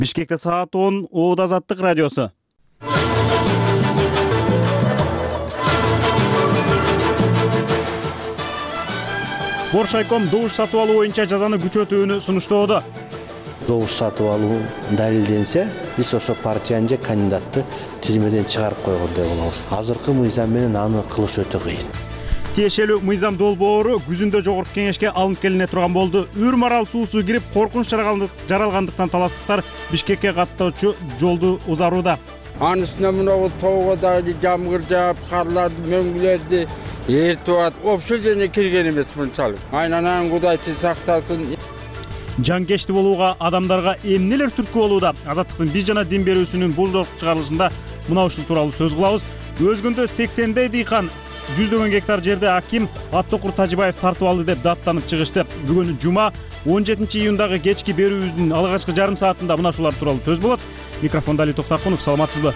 Бишкекте саат 10 Оода Азаттык радиосу. Боршайком добуш сатып алуу боюнча жазаны күчөтүүнү сунуштоодо. Добуш сатып алуу далилденсе, биз ошо партиянын же кандидатты тизмеден чыгарып койгондой болобуз. Азыркы мыйзам менен аны кылыш өтө кыйын. Тиешелүү мыйзам долбоору күзүндө жогорку кеңешке алынып келине турган болду. Үр-марал суусу кирип, коркунуч жаралгандыктан таластыктар Бишкекке каттоочу жолду узарууда. Анын үстүнө мына тоого дагы жамгыр жаап, карларды, мөңгүлөрдү эртип атат. Вообще жерине кирген эмес мынчалык. Айнанан Кудайчы сактасын. Жаңкешти болууга адамдарга эмнелер түрткү болууда? Азаттыктын биз жана дин берүүсүнүн бул жолку чыгарылышында мына ушул тууралуу сөз кылабыз. Өзгөндө 80 дыйкан 100 гектар жерде аким Аттокур Тажибаев тартып алды деп даттанып чыгышты. Бүгүн жума 17 июндагы кечки берүүбүздүн алгачкы жарым саатында мына ушулар тууралуу сөз болот. Микрофондо Али Токтакунов, саламатсызбы?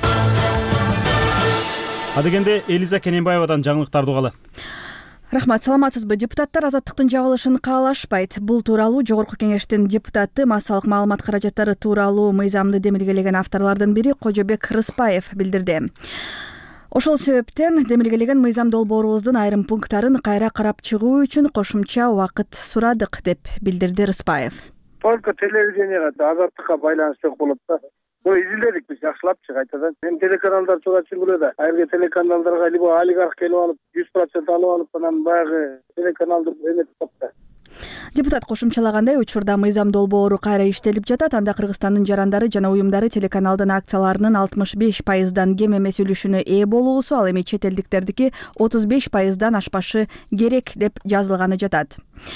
Адегенде Элиза Кененбаевадан жаңылыктарды угалы. Рахмат, саламатсызбы? Депутаттар азаттыктын жабылышын каалашпайт. Бул тууралуу Жогорку кеңештин депутаты массалык маалымат каражаттары тууралуу мыйзамды демилгелеген авторлордун бири Кожобек Рыспаев билдирди. Ошол себептен демилгелеген мыйзам долбоорубуздун айрым пункттарын кайра карап чыгуу үчүн кошумча убакыт сурадык деп билдирди Рыспаев. Только телевиденияга азаттыкка байланышы жок болот да. Изилдедик биз жакшылапчы кайтадан. Эми телеканалдар чыга чыгылды да. Айры телеканалдарга либо олигарх келип алып 100% алып алып анан баягы телеканалды эметип калды. Депутат кошумчалагандай, учурда мыйзам долбоору кайра иштелип жатат. Анда Кыргызстандын жарандары жана уюмдары телеканалдын акцияларынын 65%дан кем эмес үлүшүнө ээ болуусу, ал эми чет элдиктердики 35%дан ашпашы керек деп жазылганы жатат.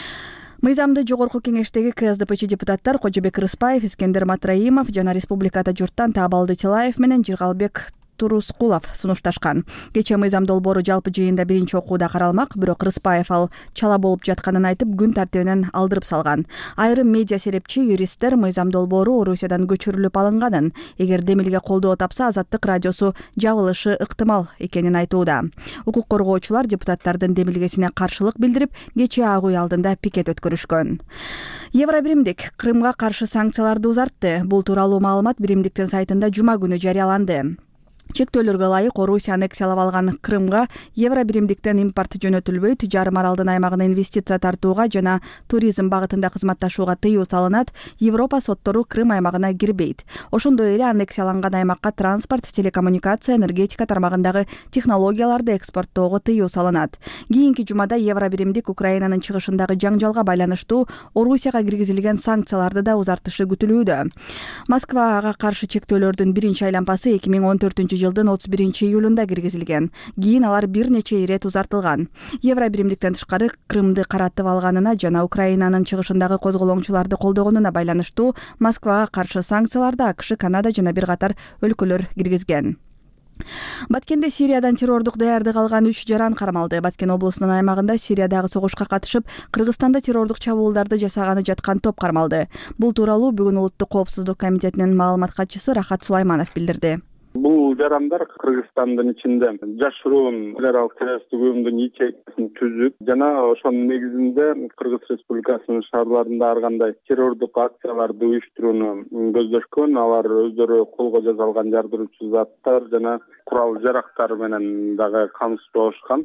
Мыйзамды Жогорку кеңештеги КСДПчи депутаттар Кожобек Рыспаев, Искендер Матраимов жана республикада журттан Таабалды Тилаев менен Жыргалбек Турускулов сунушташкан. Кечээ мыйзам долбоору жалпы жыйында биринчи окууда каралмак, бирок Рыспаев ал чала болуп жатканын айтып, күн тартибинен алдырып салган. Айрым медиа серепчи, юристтер мыйзам долбоору Орусиядан көчүрүлүп алынганын, эгер демилге колдоо тапса, Азаттык радиосу жабылышы ыктымал экенин айтууда. Укук коргоочулар депутаттардын демилгесине каршылык билдирип, кечээ Ак үй алдында пикет өткөрүшкөн. Евробиримдик Крымга каршы санкцияларды узартты. Бул тууралуу маалымат биримдиктин сайтында жума күнү жарыяланды. Чектөөлөргө ылайык Орусия аннексиялап алган Крымга Евробиримдиктен импорт жөнөтүлбөйт, жарым аралдын аймагына инвестиция тартууга жана туризм багытында кызматташууга тыюу салынат. Европа соттору Крым аймагына кирбейт. Ошондой эле аннексияланган аймакка транспорт, телекоммуникация, энергетика тармагындагы технологияларды экспорттоого тыюу салынат. Кийинки жумада Евробиримдик Украинанын чыгышындагы жаңжалга байланыштуу Орусияга киргизилген санкцияларды да узартышы күтүлүүдө. Москвага каршы чектөөлөрдүн биринчи айлампасы 2014 жылдын 31 июлунда киргизилген. Кийин алар бир нече ирет узартылган. Евробиримдиктен тышкары Крымды каратып алганына жана Украинанын чыгышындагы козголоңчуларды колдогонуна байланыштуу Москвага каршы санкцияларды АКШ, Канада жана бир катар өлкөлөр киргизген. Баткенде Сириядан террордук даярдык алган 3 жаран кармалды. Баткен облусунун аймагында Сириядагы согушка катышып, Кыргызстанда террордук чабуулдарды жасаганы жаткан топ кармалды. Бул тууралуу бүгүн Улуттук коопсуздук комитетинин маалымат катчысы Рахат Сулайманов билдирди. Бул жарандар Кыргызстандын ичинде жашыруун террорлук террористтик уюмдун ячейкасин түзүп жана ошонун негизинде Кыргыз Республикасынын шаарларында ар кандай террордук акцияларды уюштурууну көздөшкөн. Алар өздөрү колго жасалган жардыруучу заттар жана курал жарактар менен дагы камсыз болушкан.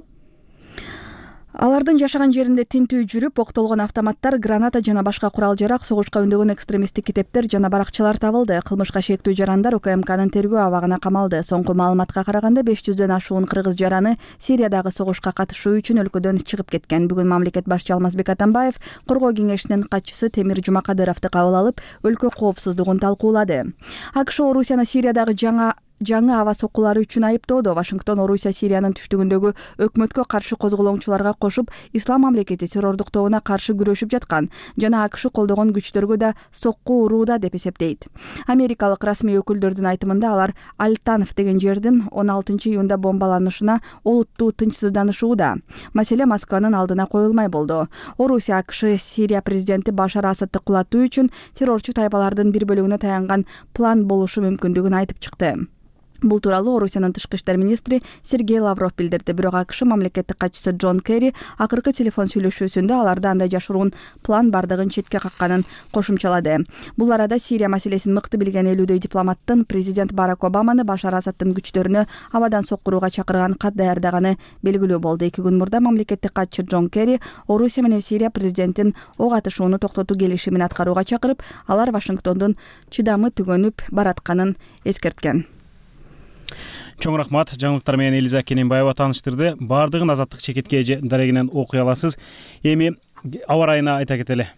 Алардын жашаган жеринде тинтүү жүрүп, октолгон автоматтар, граната жана башка курал-жарак, согушка үндөгөн экстремисттик китептер жана баракчалар табылды. Кылмышка шектүү жарандар УКМКнын тергөө абагына камалды. Соңку маалыматка караганда 500дөн ашуун кыргыз жараны Сириядагы согушка катышуу үчүн өлкөдөн чыгып кеткен. Бүгүн мамлекет башчы Алмазбек Атамбаев коргоо кеңешинин катчысы Темир Жумакадыровду кабыл алып, өлкө коопсуздугун талкуулады. АКШ Орусияны Сириядагы жаңы аба соккулары үчүн айыптоодо. Вашингтон Орусия Сириянын түштүгүндөгү өкмөткө каршы козголоңчуларга кошуп, Ислам мамлекети террордук тобуна каршы күрөшүп жаткан жана АКШ колдогон күчтөргө да сокку урууда деп эсептейт. Америкалык расмий өкүлдөрдүн айтымында алар Альтанов деген жердин 16 июнда бомбаланышына олуттуу тынчсызданышууда. Маселе Москванын алдына коюлмай болду. Орусия АКШ Сирия президенти Башар Асадты кулатуу үчүн террорчу тайпалардын бир бөлүгүнө таянган план болушу мүмкүндүгүн айтып чыкты. Бул тууралуу Орусиянын тышкы иштер министри Сергей Лавров билдирди. Бирок АКШ мамлекеттик катчысы Джон Керри акыркы телефон сүйлөшүүсүндө аларда андай жашыруун план бардыгын четке какканын кошумчалады. Бул арада Сирия маселесин мыкты билген 50дөй дипломаттын президент Барак Обаманы Башар Асадтын күчтөрүнө абадан соккурууга чакырган кат даярдаганы белгилүү болду. 2 күн мурда мамлекеттик катчы Джон Керри Орусия менен Сирия президентин ок атышууну токтотуу келишимин аткарууга чакырып, алар Вашингтондун чыдамы түгөнүп баратканын эскерткен. Чоң рахмат. Жаңылыктар менен Элиза Кененбаева тааныштырды. Бардыгын Азаттык чекитке дарегинен окуй аласыз. Эми аба ырайына айта кетели.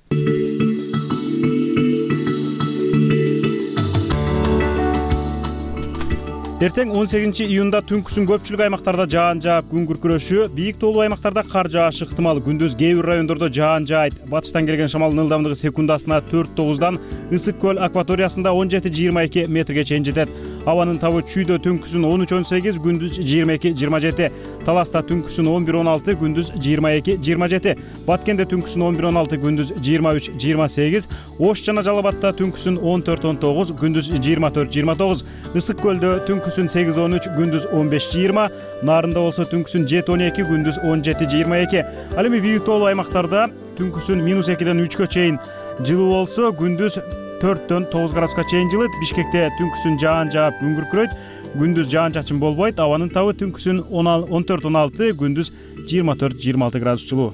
Эртең 18 июнда түнкүсүн көпчүлүк аймактарда жаан жаап күн күркүрөшү, бийик тоолуу аймактарда кар жаашы ыктымал. Күндүз кээ бир райондордо жаан жаайт. Батыштан келген шамалдын ылдамдыгы секундасына 4-9дан, Ысык көл акваториясында 17-22 метрге чейин жетет. Абанын табы Чүйдө түнкүсүн 13-18, күндүз 22-27. Таласта түнкүсүн 11-16, күндүз 22-27. Баткенде түнкүсүн 11-16, күндүз 23-28. Ош жана Жалал-Абадта түнкүсүн 14-19, күндүз 24-29. Ысык көлдө түнкүсүн 8-13, күндүз 15-20. Нарында болсо түнкүсүн 7-12, күндүз 17-22. Ал эми бийик тоолуу аймактарда түнкүсүн -2ден 3кө чейин жылуу болсо, күндүз 4-төн 9 градуска чейин жылыт. Бишкекте түнкүсүн жаан жаап күн күркүрөйт, күндүз жаан чачын болбойт. Абанын табы түнкүсүн 14-16, күндүз 24-26 градус жылуу.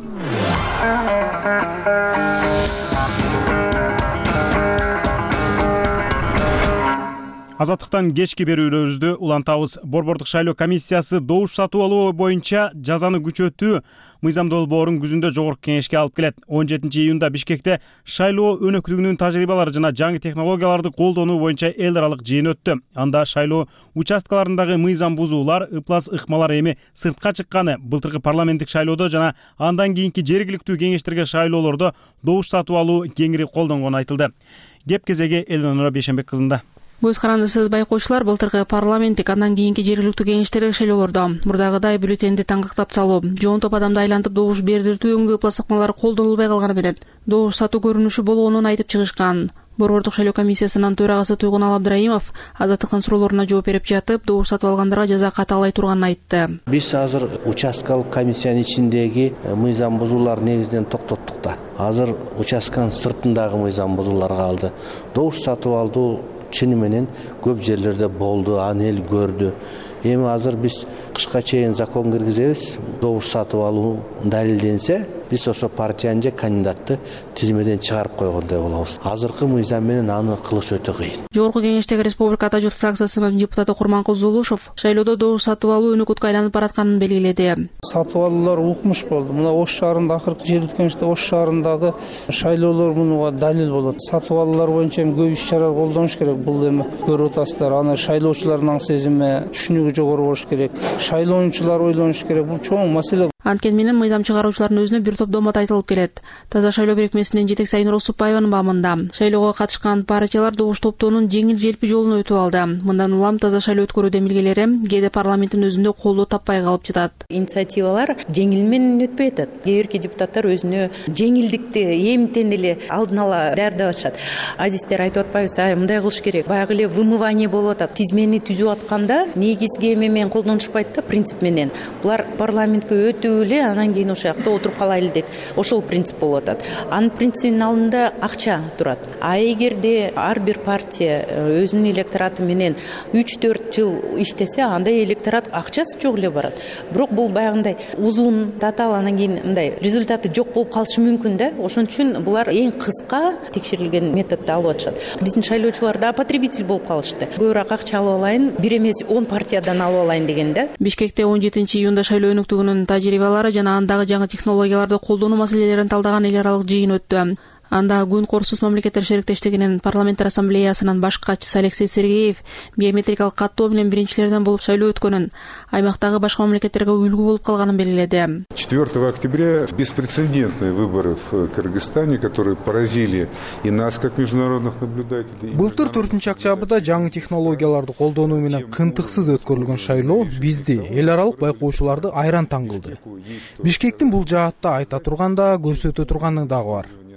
Азаттыктан кечки берүүлөрүбүздү улантабыз. Борбордук шайлоо комиссиясы добуш сатып алуу боюнча жазаны күчөтүү мыйзам долбоорун күзүндө жогорку кеңешке алып келет. 17 июнда Бишкекте шайлоо өнөктүгүнүн тажрыйбалары жана жаңы технологияларды колдонуу боюнча эл аралык жыйын өттү. Анда шайлоо участкаларындагы мыйзам бузуулар, ыплас ыкмалар эми сыртка чыкканы, былтыркы парламенттик шайлоодо жана андан кийинки жергиликтүү кеңештерге шайлоолордо добуш сатып алуу кеңири колдонгону айтылды. Кеп кезеги Элнора Бейшенбек кызында. Көз карандысыз байкоочулар, былтыркы парламенттик андан кийинки жергиликтүү кеңештердеги шайлоолордо мурдагыдай бюллетенди таңгактап салуу, жоон топ адамды айлантып добуш бердиртүү өңдүү ыплас ыкмалары колдонулбай калганы менен добуш сатуу көрүнүшү болгонун айтып чыгышкан. Борбордук шайлоо комиссиясынын төрагасы Туйгун Абдрайымов Азаттыктын суроолоруна жооп берип жатып, добуш сатып алгандарга жаза катаалай турганын айтты. Биз азыр участкалык комиссиянын ичиндеги мыйзам бузуулар негизинен токтоттук да. Азыр участканын сыртындагы мыйзам бузуулар калды. Добуш сатып алуу чыны менен көп жерлерде болду, аны эл көрдү. Эми азыр биз кышка чейин закон киргизебиз. Добуш сатып алуу далилденсе, биз ошо партиянын же кандидатты тизмеден чыгарып койгондой болобуз. Азыркы мыйзам менен аны кылыш өтө кыйын. Жогорку кеңештеги Республика Ата журт фракциясынын депутаты Курманкул Зулушев шайлоодо добуш сатып алуу өнөкөткө айланып баратканын белгиледи. Сатып алуулар укмуш болду. Мына Ош шаарында акыркы жергиликтүү кеңеште Ош шаарындагы шайлоолор мунуга далил болот. Сатып алуулар боюнча көп иш-чара колдонуш керек. Бул эми көрүп атасыздар. Аны шайлоочулардын сезими, түшүнүгү жогору болуш керек. Шайлоочулар ойлонуш керек. Бул чоң маселе. Анткени менен мыйзам чыгаруучулардын өзүнө бир топ домот айтылып келет. Таза шайлоо бирикмесинин жетекчиси Айнур Осупбаеванын баамында шайлоого катышкан партиялар добуш топтоонун жеңил желпи жолун өтүп алды. Мындан улам таза шайлоо өткөрүү демилгелери кээде парламенттин өзүндө колдоо таппай калып жатат. Инициативалар жеңил менен өтпөй атат. Кээ бирки депутаттар өзүнө жеңилдикти эмтен эле алдын ала даярдап атышат. Адистер айтып атпайбызбы, мындай кылыш керек. Баягы эле вымывание болуп атат. Тизмени түзүп атканда негизги эме менен колдонушпайт да, принцип менен. Булар парламентке өтүп эле анан кийин ошол жакта отуруп калайлы деп ошол принцип болуп атат. Анын принцибинин алдында акча турат. А эгерде ар бир партия өзүнүн электораты менен 3-4 жыл иштесе, анда электорат акчасы жок эле барат. Бирок бул баягындай узун, татаал, анан кийин мындай результаты жок болуп калышы мүмкүн да. Ошон үчүн булар эң кыска текшерилген методду алып атышат. Биздин шайлоочулар да потребитель болуп калышты. Көбүрөөк акча алып алайын, бир эмес 10 партиядан алып алайын деген да. Бишкекте 17 июнда шайлоо өнөктүгүнүн тажрыйбалары жана андагы жаңы технологияларды колдонуу маселелерин талдаган эл аралык жыйын өттү. Анда Күн Коорсуз мамлекеттер шериктештигинин парламенттер ассамблеясынын баш катчысы Алексей Сергеев биометрикалык каттоо менен биринчилерден болуп шайлоо өткөнүн, аймактагы башка мамлекеттерге үлгү болуп калганын белгиледи. 4 октября беспрецедентные выборы в Кыргызстане, которые поразили и нас как международных наблюдателей. Былтыр 4 октябрда жаңы технологияларды колдонуу менен кынтыксыз өткөрүлгөн шайлоо бизди, эл аралык байкоочуларды айран таң кылды. Бишкектин бул жаатта айта турганда көрсөтө турганы дагы бар.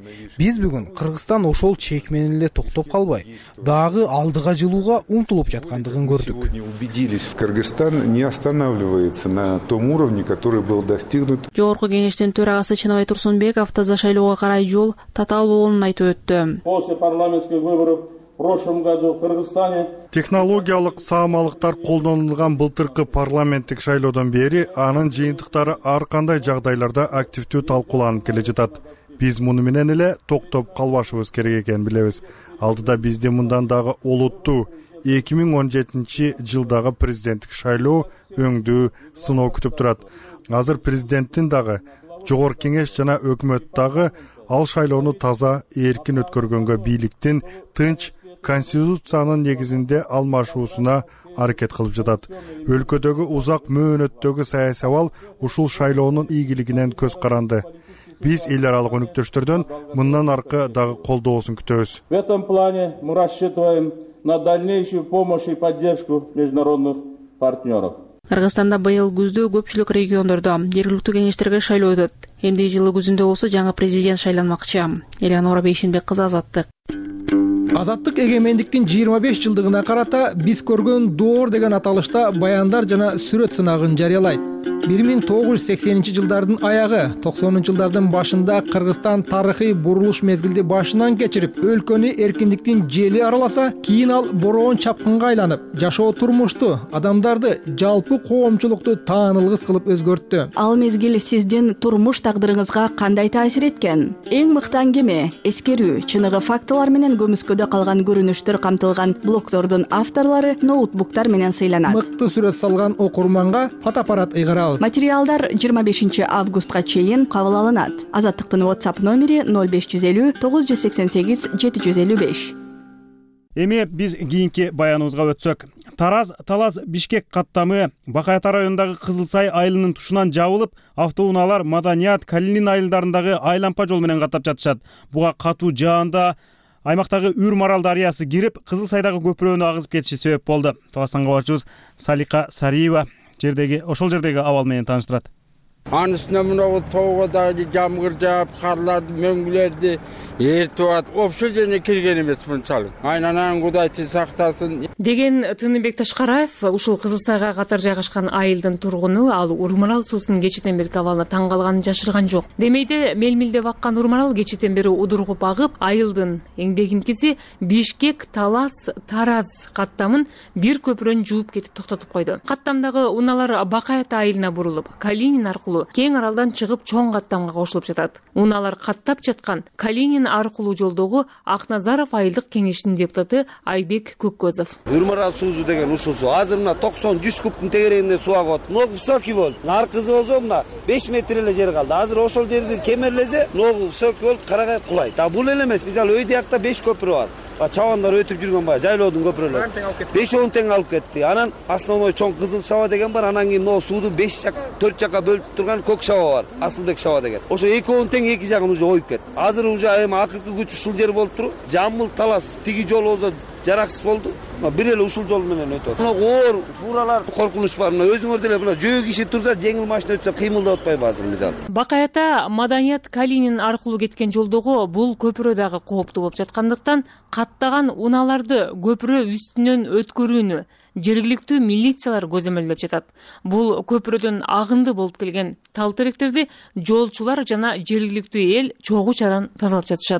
Биз бүгүн Кыргызстан ошол чек менен эле токтоп калбай, дагы алдыга жылууга умтулуп жаткандыгын көрдүк. Сегодня убедились, Кыргызстан не останавливается на том уровне, который был достигнут. Жогорку кеңештин төрагасы Чынабай Турсунбеков таза шайлоого карай жол татаал болгонун айтып өттү. После парламентских выборов в прошлом году в Кыргызстане технологиялык саамалыктар колдонулган былтыркы парламенттик шайлоодон бери анын жыйынтыктары ар кандай жагдайларда активдүү талкууланып келе жатат. Биз муну менен эле токтоп калбашыбыз керек экенин билебиз. Алдыда бизди мындан дагы олуттуу 2017 жылдагы президенттик шайлоо өңдүү сыноо күтүп турат. Азыр президенттин дагы, жогорку кеңеш жана өкмөт дагы ал шайлоону таза, эркин өткөргөнгө бийликтин тынч конституциянын негизинде алмашуусуна аракет кылып жатат. Өлкөдөгү узак мөөнөттөгү саясий абал ушул шайлоонун ийгилигинен көз каранды. Биз эл аралык өнөктөштөрдөн мындан аркы дагы колдоосун күтөбүз. В этом плане мы рассчитываем на дальнейшую помощь и поддержку международных партнеров. Кыргызстанда быйыл күздө көпчүлүк региондордо жергиликтүү кеңештерге шайлоо өтөт. Эмди жылы күзүндө болсо жаңы президент шайланмакчы. Элеонора Бейшенбек кызы, Азаттык. Азаттык эгемендиктин 25 жылдыгына карата биз көргөн доор деген аталышта баяндар жана сүрөт сынагын жарыялайт. 1980 жылдардын аягы, 90 жылдардын башында Кыргызстан тарыхый бурулуш мезгилди башынан кечирип, өлкөнү эркиндиктин жели араласа, кийин ал бороон чапкынга айланып, жашоо турмушту, адамдарды, жалпы коомчулукту таанылгыс кылып өзгөрттү. Ал мезгил сиздин турмуш тагдырыңызга кандай таасир эткен? Эң мыкты аңгеме, эскерүү, чыныгы фактылар менен көмүскөдө калган көрүнүштөр камтылган блогдордун авторлору ноутбуктар менен сыйланат. Мыкты сүрөт салган окурманга фотоаппарат ыйгарабыз. Материалдар 25 августка чейин кабыл алынат. Азаттыктын WhatsApp номери 0550 988 755. Эми биз кийинки баяныбызга өтсөк. Тараз Бишкек каттамы Бакаята районундагы Кызылсай айылынын тушунан жабылып, автоунаалар Маданият, Калинин айылдарындагы айлампа жол менен каттап жатышат. Буга катуу жаанда аймактагы Үрмарал дарыясы кирип, Кызылсайдагы көпүрөнү агызып кетиши себеп болду. Таластанга барчыбыз Салика Сариева ошол жердеги абал менен тааныштырат. Анын үстүнө мына тоого дагы жамгыр жаап, карларды, мөңгүлөрдү эртип атат. Ошол жерге кирген эмес мынчалык. Айнанан Кудай сактасын деген Тыныбек Ташкараев ушул Кызылсайга катар жайгашкан айылдын тургуну. Ал Урмарал суусунун кечитен берки абалына таң калганын жашырган жок. Демейде мелмилдеп аккан Урмарал кечитен бери удургуп агып, айылдын эңдегинкиси Бишкек Тараз каттамын бир көпүрөнү жууп кетип токтотуп койду. Каттамдагы унаалар Бакаята айылына бурулуп, Калинин аркылуу кең аралдан чыгып чоң каттамга кошулуп жатат. Унаалар каттап жаткан Калинин аркылуу жолдогу Акназаров айылдык кеңешинин депутаты Айбек Көккөзов. Үрмарал суусу деген ушул суу. Азыр мына 90-100 кубтун тегерегинде суу агып атат. Ногу высокий болду. Аркысы болсо мына 5 метр эле жер калды. Азыр ошол жерди кемерлесе, ногу высокий болуп карагай кулайт. Бул эле эмес. Мисалы өйдө жакта 5 көпүрө бар. Чабандар өтүп жүргөн баягы жайлоодун көпүрөлөрү. 5-10 тең алып кетти. Анан основной чоң Кызыл Шаба деген бар. Анан кийин могу сууду 4 жакка бөлүп турган Көк Шаба бар. Асылбек Шаба деген. Ошо 2-10 тең эки жагын уже оюп кетти. Азыр уже эми акыркы күч ушул жер болуп туруп, Жамбыл Талас тиги жол болсо жараксыз болду. Бир эле ушул жол менен өтөт. Мына оор фуралар коркунуч бар. Мына өзүңөр деле мына жөө киши турса, жеңил машина өтсө кыймылдап атпайбы азыр мисалы. Бакаята Маданият Калинин аркылуу кеткен жолдогу бул көпүрө дагы кооптуу болуп жаткандыктан каттаган унааларды көпүрө үстүнөн өткөрүүнү жергиликтүү милициялар көзөмөлдөп жатат. Бул көпүрөдөн агынды болуп келген тал теректерди жолчулар жана жергиликтүү эл чогуу чаран тазалап жатышат.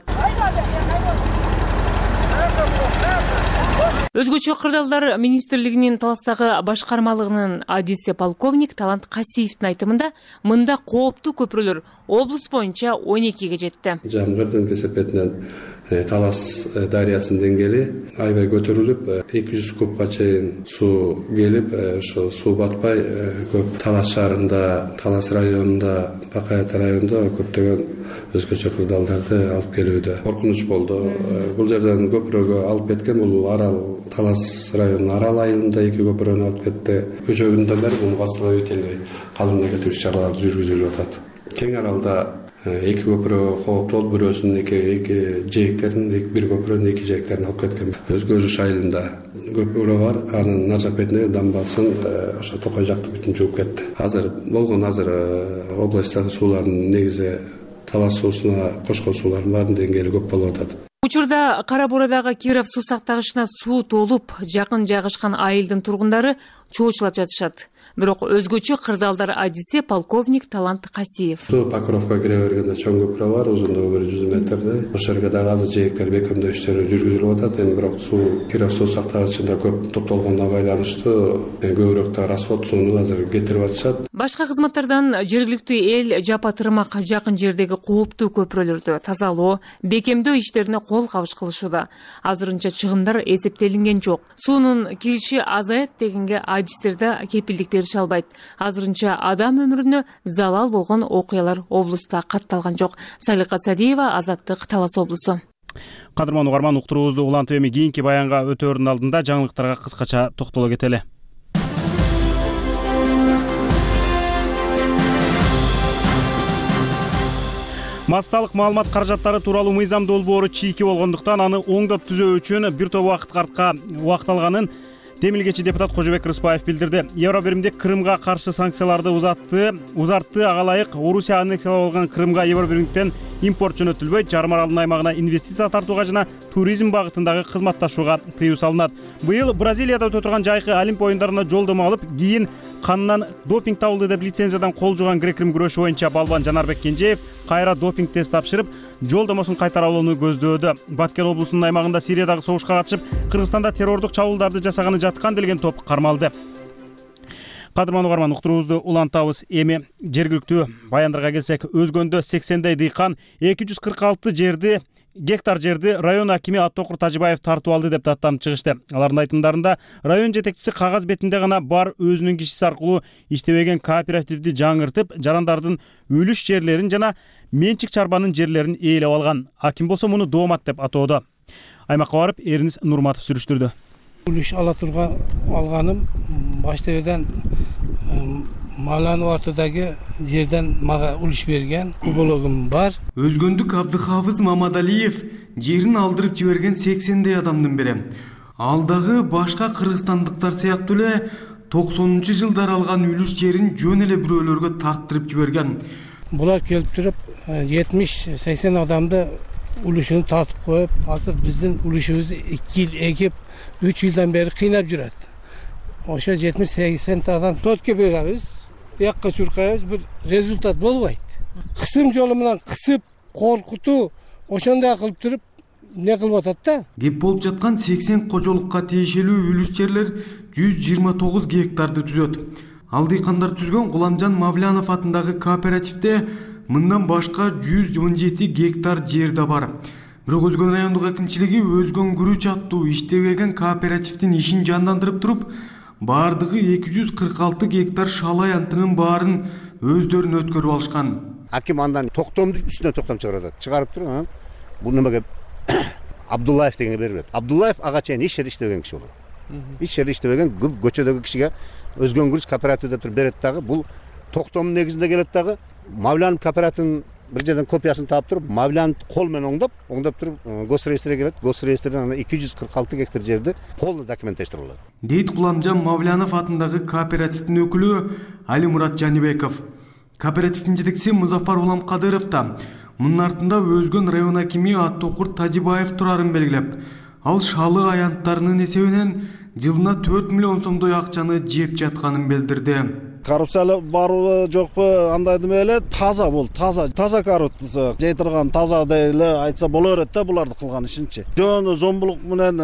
Өзгөчө кырдаалдар министрлигинин Таластагы башкармалыгынын адиси полковник Талант Касиевдин айтымында мында кооптуу көпүрөлөр облус боюнча 12ге жетти. Жамгырдын кесепетинен Талас дарыясынын деңгээли аябай көтөрүлүп, 200 кубка чейин суу келип, ошо суу батпай көп Талас шаарында, Талас районунда, Бакаята районунда көптөгөн өзгөчө кырдаалдарды алып келүүдө. Коркунуч болду. Бул жерден көпүрөгө алып кеткен, бул Арал Талас районунун Арал айылында 2 көпүрөнү алып кетти. Көчө күндөн бери муну восстановительный калыбына келтирүү чаралары жүргүзүлүп атат. Кең аралда 2 көпүрө кооптуу болуп, бирөөсүнүн эки жээктерин, бир көпүрөнүн 2 жээктерин алып кеткен. Өзгөрүш айылында көпүрө бар, анын нар жак бетине дамбасын ошо Токой жакты бүтүн жууп кетти. Азыр областтагы суулардын негизи талас суусуна кошкон суулардын баарынын деңгээли көп болуп атат. Учурда Кара Буурадагы Киров суу сактагычына суу толуп, жакын жайгашкан айылдын тургундары чоочулап жатышат. Бирок өзгөчө кырдаалдар адиси полковник Талант Касиев. Суу Покровко кире бергенде чоң көпүрө бар, узундугу 100 метрде. Ошол жерге дагы азыр жээктер бекемдөө иштери жүргүзүлүп атат. Эми бирок суу Киров суу сактагычында көп топтолгондо байланыштуу көбүрөөк да расход сууну азыр кетирип атышат. Башка кызматтардан жергиликтүү эл жапа тырмак жакын жердеги кооптуу көпүрөлөрдү тазалоо, бекемдөө иштерине кол кабыш кылышууда. Азырынча чыгымдар эсептелинген жок. Суунун кириши азаят дегенге адистерде кепилдик берише албайт. Азырынча адам өмүрүнө залал болгон окуялар облуста катталган жок. Салика Садиева, Азаттык, Талас облусу. Кадырман угарман, уктуруубузду улантып эми кийинки баянга өтөөрдүн алдында жаңылыктарга кыскача токтоло кетели. Массалык маалымат каражаттары тууралуу мыйзам долбоору чийки болгондуктан аны оңдоп түзөө үчүн бир топ убакыт алганын Демилгечи депутат Кожобек Рыспаев билдирди. Евробиримдик Крымга каршы санкцияларды узартты. Ага ылайык Орусия аннексиялап алган Крымга Евробиримдиктен импорт жөнөтүлбөй, Чар Маралдын аймагына инвестиция тартууга жана туризм багытындагы кызматташууга тыюу салынат. Быйыл Бразилияда өтө турган жайкы Олимп оюндарына жолдомо алып, кийин канынан допинг табылды деп лицензиядан кол жууган грек-рим күрөшү боюнча балбан Жанарбек Кенжеев кайра допинг тест тапшырып, жолдомосун кайтара алууну көздөөдө. Баткен облусунун аймагында Сириядагы согушка катышып, Кыргызстанда террордук чабуулдарды жасаганы жаткан делген топ кармалды. Кадырман угарман, уктуруубузду улантабыз. Эми жергиликтүү баяндарга келсек, өзгөндө 80дей дыйкан 246 гектар жерди район акими Аттокур Тажибаев тартып алды деп даттанып чыгышты. Алардын айтымдарында район жетекчиси кагаз бетинде гана бар өзүнүн кишиси аркылуу иштебеген кооперативди жаңыртып, жарандардын үлүш жерлерин жана менчик чарбанын жерлерин ээлеп алган. Аким болсо муну доомат деп атоодо. Аймакка барып Эринис Нурматов сүрүштүрдү. Үлүш ала турган алганым баштабыдан Маланов артыдагы жерден мага үлүш берген кубологум бар. Өзгөндүк Абдыхафыз Мамадалиев жерин алдырып жиберген 80дей адамдын бири. Алдагы башка кыргызстандыктар сыяктуу эле 90-жылдар алган үлүш жерин жөн эле бирөөлөргө тарттырып жиберген. Булар келип туруп 70-80 адамды үлүшүн тартып коюп, азыр биздин үлүшүбүздү 2 жыл экип 3 жылдан бери кыйнап жүрөт. Ошо 70-80 адам тотке беребиз, якка чуркайбыз, бир результат болбойт. Кысым жолу менен кысып, коркутуу, ошондой кылып туруп не кылып атат да. Кеп болуп жаткан 80 кожолукка тиешелүү үлүш жерлер 129 гектарды түзөт. Ал дыйкандар түзгөн Гуламжан Мавлянов атындагы кооперативде мындан башка 117 гектар жер да бар. Бирок Өзгөн райондук акимчилиги Өзгөн күрүч аттуу иштебеген кооперативдин ишин жандандырып туруп, бардыгы 246 гектар шал аянтынын баарын өздөрүнө өткөрүп алышкан. Аким андан токтомду үстүнө токтом чыгарып туруп, бул немеге Абдуллаев дегенге берип берет. Абдуллаев ага чейин эч жерде иштебеген киши болот. Эч жерде иштебеген көчөдөгү кишиге Өзгөн күрүч кооператив деп берет дагы, бул токтомдун негизинде келет дагы. Мавлянов кооперативинин bir жерден копиясын таап туруп, Мавлян кол менен оңдоп туруп, госреестрге келет. Госреестрден ана 246 гектар жерди полный документтештирилет. Дейт Гуламжан Мавлянов атындагы кооперативдин өкүлү Али Мурат Жанибеков. Кооперативдин жетекчиси Музафар Улам Кадыров да мунун артында Өзгөн район акими Аттокур Тажибаев турарын белгилеп, ал шалы аянттарынын эсебинен жылына 4 миллион сомдой акчаны жеп жатканын билдирди. Коррупциялы барбы жокпу андай деме эле, таза бул, таза коррупция. Жей турган таза деле айтса боло берет да буларды кылган ишинчи. Жөн зомбулук менен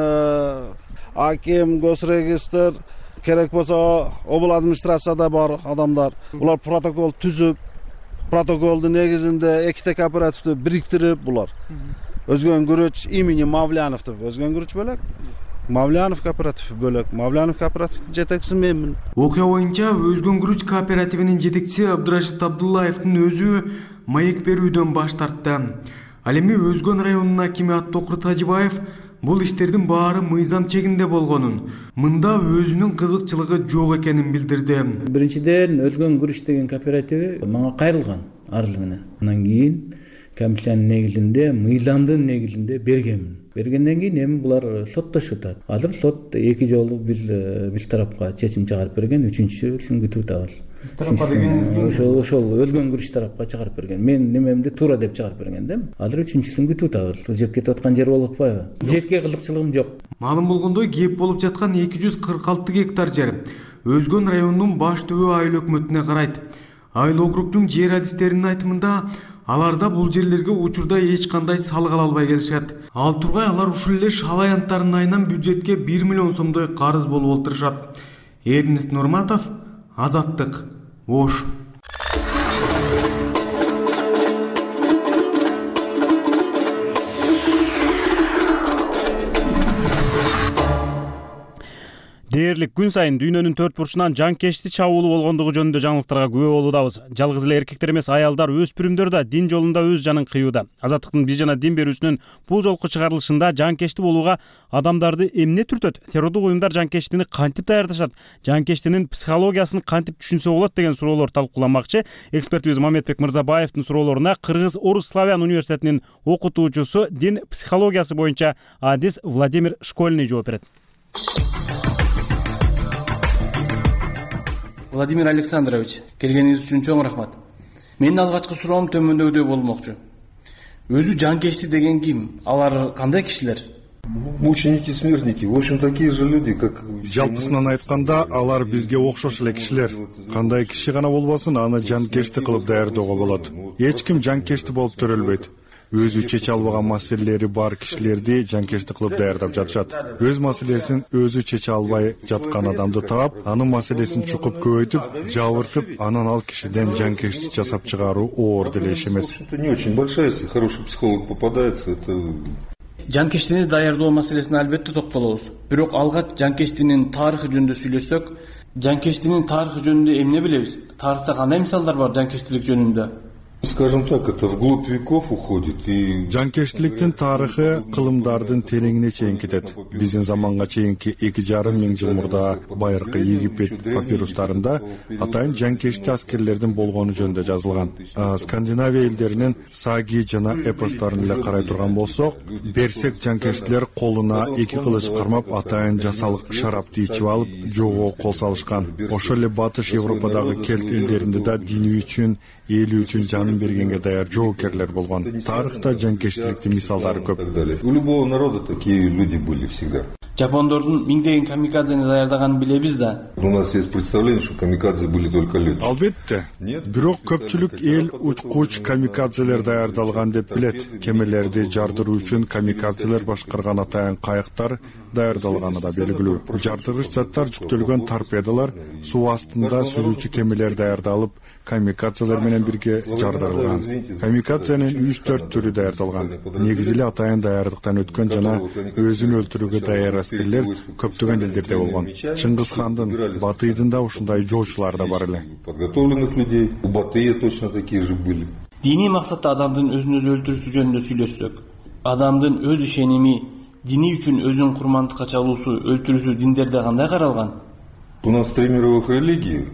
аким, госрегистр, керек болсо обл администрацияда бар адамдар. Булар протокол түзүп, протоколдун негизинде эките кооперативди бириктирип булар. Өзгөн күрөч имени Мавлянов деп, Өзгөн күрөч бөлөк. Мавлянов кооператив бөлөк. Мавлянов кооперативдин жетекчиси менмин. Окуя боюнча Өзгөн күрөч кооперативинин жетекчиси Абдурашид Абдуллаевдин өзү маек берүүдөн баш тартты. Ал эми Өзгөн районунун акими Аттокур Тажибаев бул иштердин баары мыйзам чегинде болгонун, мында өзүнүн кызыкчылыгы жок экенин билдирди. Биринчиден Өзгөн күрөч деген кооперативи мага кайрылган арыз менен. Андан кийин комиссиянын негизинде, мыйзамдын негизинде бергенмин. Бергенден кийин эми булар соттошуп. Азыр сот 2 жолу биз тарапка чечим чыгарып берген, 3-чүсүн күтүп атабыз. тарапка дегениңиз ошол өлгөн күрүч тарапка чыгарып берген. Мен немемди туура деп чыгарып берген да. Азыр үчүнчүсүн күтүп атабыз. Жеп кетип аткан жер болуп атпайбы? Жерге кызыкчылыгым жок. Маалым болгондой, кеп болуп жаткан 246 гектар жер Өзгөн районунун баш төбө айыл өкмөтүнө карайт. Айыл округдун жер адистеринин айтымында аларда бул жерлерге учурда эч кандай салык ала албай келишет. Ал тургай алар ушул эле шалаянттардын айынан бюджетке 1 миллион сомдой карыз болуп олтурушат. Эрнест Нурматов, Азаттык, Ош. Дээрлик күн сайын дүйнөнүн төрт бурчунан жанкечти чабуулу болгондугу жөнүндө жаңылыктарга күбө болуудабыз. Жалгыз эле эркектер эмес, аялдар, өспүрүмдөр да дин жолунда өз жанын кыюуда. Азаттыктын биз жана дин берүүсүнүн бул жолку чыгарылышында жанкечти болууга адамдарды эмне түртөт? Террордук уюмдар жанкечтини кантип даярдашат? Жанкечтинин психологиясын кантип түшүнсө болот деген суроолор талкууламакчы. Экспертибиз Мамедбек Мырзабаевдин суроолоруна Кыргыз Орус Славян университетинин окутуучусу, дин психологиясы боюнча адис Владимир Школьный жооп берет. Владимир Александрович, келгениңиз үчүн чоң рахмат. Менин алгачкы суроом төмөндөгүдөй болмокчу. Өзү жанкечти деген ким? Алар кандай кишилер? Мученики, смертники, в общем, такие же люди, как... Жалпысынан айтканда, алар бизге окшош эле кишилер. Кандай киши гана болбосун, аны жанкечти кылып даярдоого болот. Эч ким жанкечти болуп төрөлбөйт. Өзү чече албаган маселелери бар кишилерди жанкечти кылып даярдап жатышат. Өз маселесин өзү чече албай жаткан адамды таап, анын маселесин чукуп көбөйтүп, жабыртып, анан ал кишиден жанкечти жасап чыгаруу оор деле иш эмес. Это не очень большая, если хороший психолог попадается, это... Жанкечтини даярдоо маселесине албетте токтолобуз. Бирок алгач жанкечтинин тарыхы жөнүндө сүйлөшсөк, жанкечтинин тарыхы жөнүндө эмне билебиз? Тарыхта кандай мисалдар бар жанкечтилик жөнүндө? Скажем так, это вглубь веков уходит и... Жанкечтиликтин тарыхы кылымдардын тереңине чейин кетет. Биздин заманга чейинки 2,5 миң жыл мурда байыркы Египет папирустарында атайын жанкечти аскерлердин болгону жөнүндө жазылган. Скандинавия элдеринин саги жана эпостарын эле карай турган болсок, берсек жанкечтилер колуна 2 кылыч кармап атайын жасалык шарапты ичип алып, жоого кол салышкан. Ошол эле Батыш Европадагы кельт элдеринде да дини үчүн, эли үчүн жанын бергенге даяр жоокерлер болгон. Тарыхта жанкечтиликтин мисалдары көп. У любого народа такие люди были всегда. Жапондордун миңдеген камикадзени даярдаганын билебиз да. У нас есть представление, что камикадзе были только летчики. Албетте. Бирок көпчүлүк эл учкуч камикадзелер даярдалган деп билет. Кемелерди жардыруу үчүн камикадзелер башкарган атайын кайыктар даярдалганы да белгилүү. Жардыргыч заттар жүктөлгөн торпедалар суу астында сүзүүчү кемелер даярдалып, камикадзелер менен бирге жардырылган. Камикадзенин 3-4 түрү даярдалган. Негизи эле атайын даярдыктан өткөн жана өзүн өлтүрүүгө даяр аскерлер көптөгөн элдерде болгон. Чыңгыз хандын, Батыйдын да ушундай жоочулар да бар эле. Подготовленных людей у Батыя точно такие же были. Диний максатта адамдын өзүн өзү өлтүрүүсү жөнүндө сүйлөшсөк, адамдын өз ишеними, дини үчүн өзүн курмандыкка чалуусу, өлтүрүүсү диндерде кандай каралган? У нас 3 мировых религий.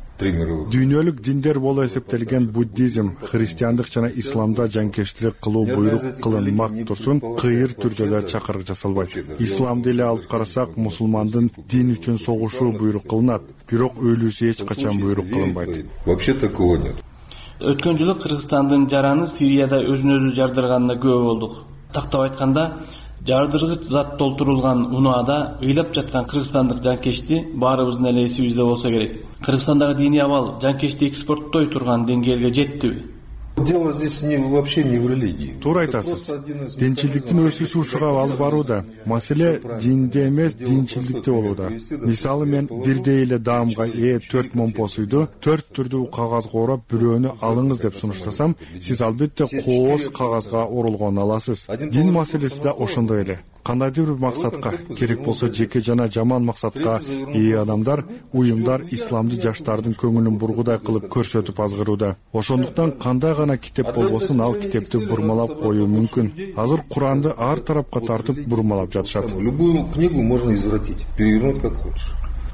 Дүйнөлүк диндер боло эсептелген буддизм, христиандык жана исламда жанкечтилик кылуу буйрук кылынмак турсун, кыйыр түрдө да чакырык жасалбайт. Исламды эле алып карасак, мусулмандын дин үчүн согушуу буйрук кылынат, бирок өлүүсү эч качан буйрук кылынбайт. Вообще такого нет. Өткөн жылы Кыргызстандын жараны Сирияда өзүн өзү жардырганына күбө болдук. Тактап айтканда, жардыргыч зат толтурулган унаада ыйлап жаткан кыргызстандык жанкечти баарыбыздын эле эсибизде болсо керек. Кыргызстандагы диний абал жанкечти экспорттой турган деңгээлге жеттиби? Дело здесь вообще не в религии. Туура айтасыз. Динчилдиктин өсүүсү ушуга алып барууда. Маселе динде эмес, динчилдикте болууда. Мисалы мен бирдей эле даамга 4 момпос үйдө 4 түрдүү кагазга орап, бирөөнү алыңыз деп сунуштасам, сиз албетте кооз кагазга оролгонун аласыз. Дин маселеси да ошондой эле. Кандайдыр бир максатка, керек болсо жеке жана жаман максатка ээ адамдар, уюмдар исламды жаштардын көңүлүн бургудай кылып көрсөтүп азгырууда. Ошондуктан кандай гана китеп болбосун, ал китепти бурмалап коюу мүмкүн. Азыр Куранды ар тарапка тартып бурмалап жатышат. Любую книгу можно извратить, перевернуть как хочешь.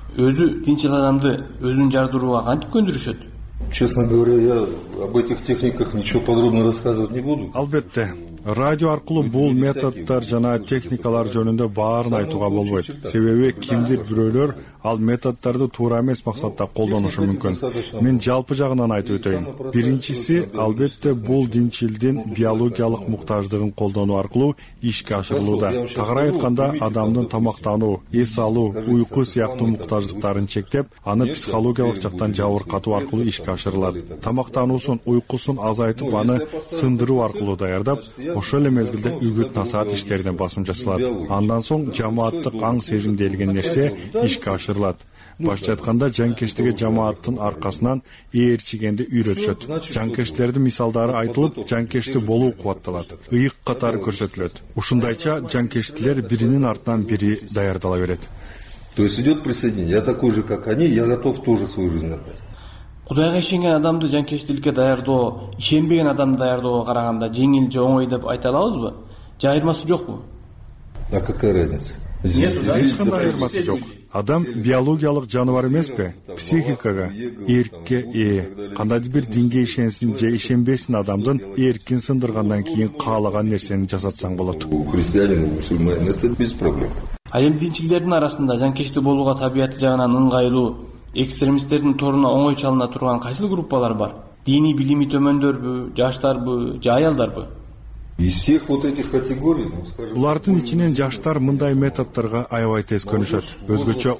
Өзү тинчил адамды өзүн жардырууга кантип көндүрүшөт? Честно говоря, я об этих техниках ничего подробно рассказывать не буду. Албетте, Радио аркылуу бул методдор жана техникалар жөнүндө баарын айтууга болбойт. Себеби кимдир бирөөлөр ал методдорду туура эмес максатта колдонушу мүмкүн. Мен жалпы жагынан айтып өтөйүн. Биринчиси, албетте бул динчилдин биологиялык муктаждыгын колдонуу аркылуу ишке ашырылууда. Тагыраак айтканда, адамдын тамактануу, эс алуу, уйку сыяктуу муктаждыктарын чектеп, аны психологиялык жактан жабыркатуу аркылуу ишке ашырылат. Тамактануусун, уйкусун азайтып, аны сындыруу аркылуу даярдап, ошол эле мезгилде үгүт насаат иштерине басым жасалат. Андан соң жамааттык аң сезим делген нерсе ишке ашырылат. Башча айтканда, жанкештиге жамааттын аркасынан ээрчигенди үйрөтүшөт. Жанкештилердин мисалдары айтылып, жанкешти болуу кубатталат, ыйык катары көрсөтүлөт. Ушундайча жанкештилер биринин артынан бири даярдала берет. То есть идет присоединение. Я такой же, как они, я готов тоже свою жизнь отдать. Кудайга ишенген адамды жанкештиликке даярдоо, ишенбеген адамды даярдоого караганда жеңил же оңой деп айта алабызбы? Же айырмасы жокпу? А какая разница? Эч кандай айырмасы жок. Адам биологиялык жаныбар эмеспи? Психикага, эркке ээ. Кандайдыр бир динге ишенсин же ишенбесин адамдын эркин сындыргандан кийин каалаган нерсени жасатсаң болот. У христианина, у мусульманина это без проблем. Ал эми динчилдердин арасында жанкешти болууга табияты жагынан ыңгайлуу, экстремисттердин торуна оңой чалына турган кайсыл группалар бар? Диний билими төмөндөрбү, жаштарбы же аялдарбы? Из всех вот этих категорий, скажем... Булардын ичинен жаштар мындай методдорго аябай тез көнүшөт. Өзгөчө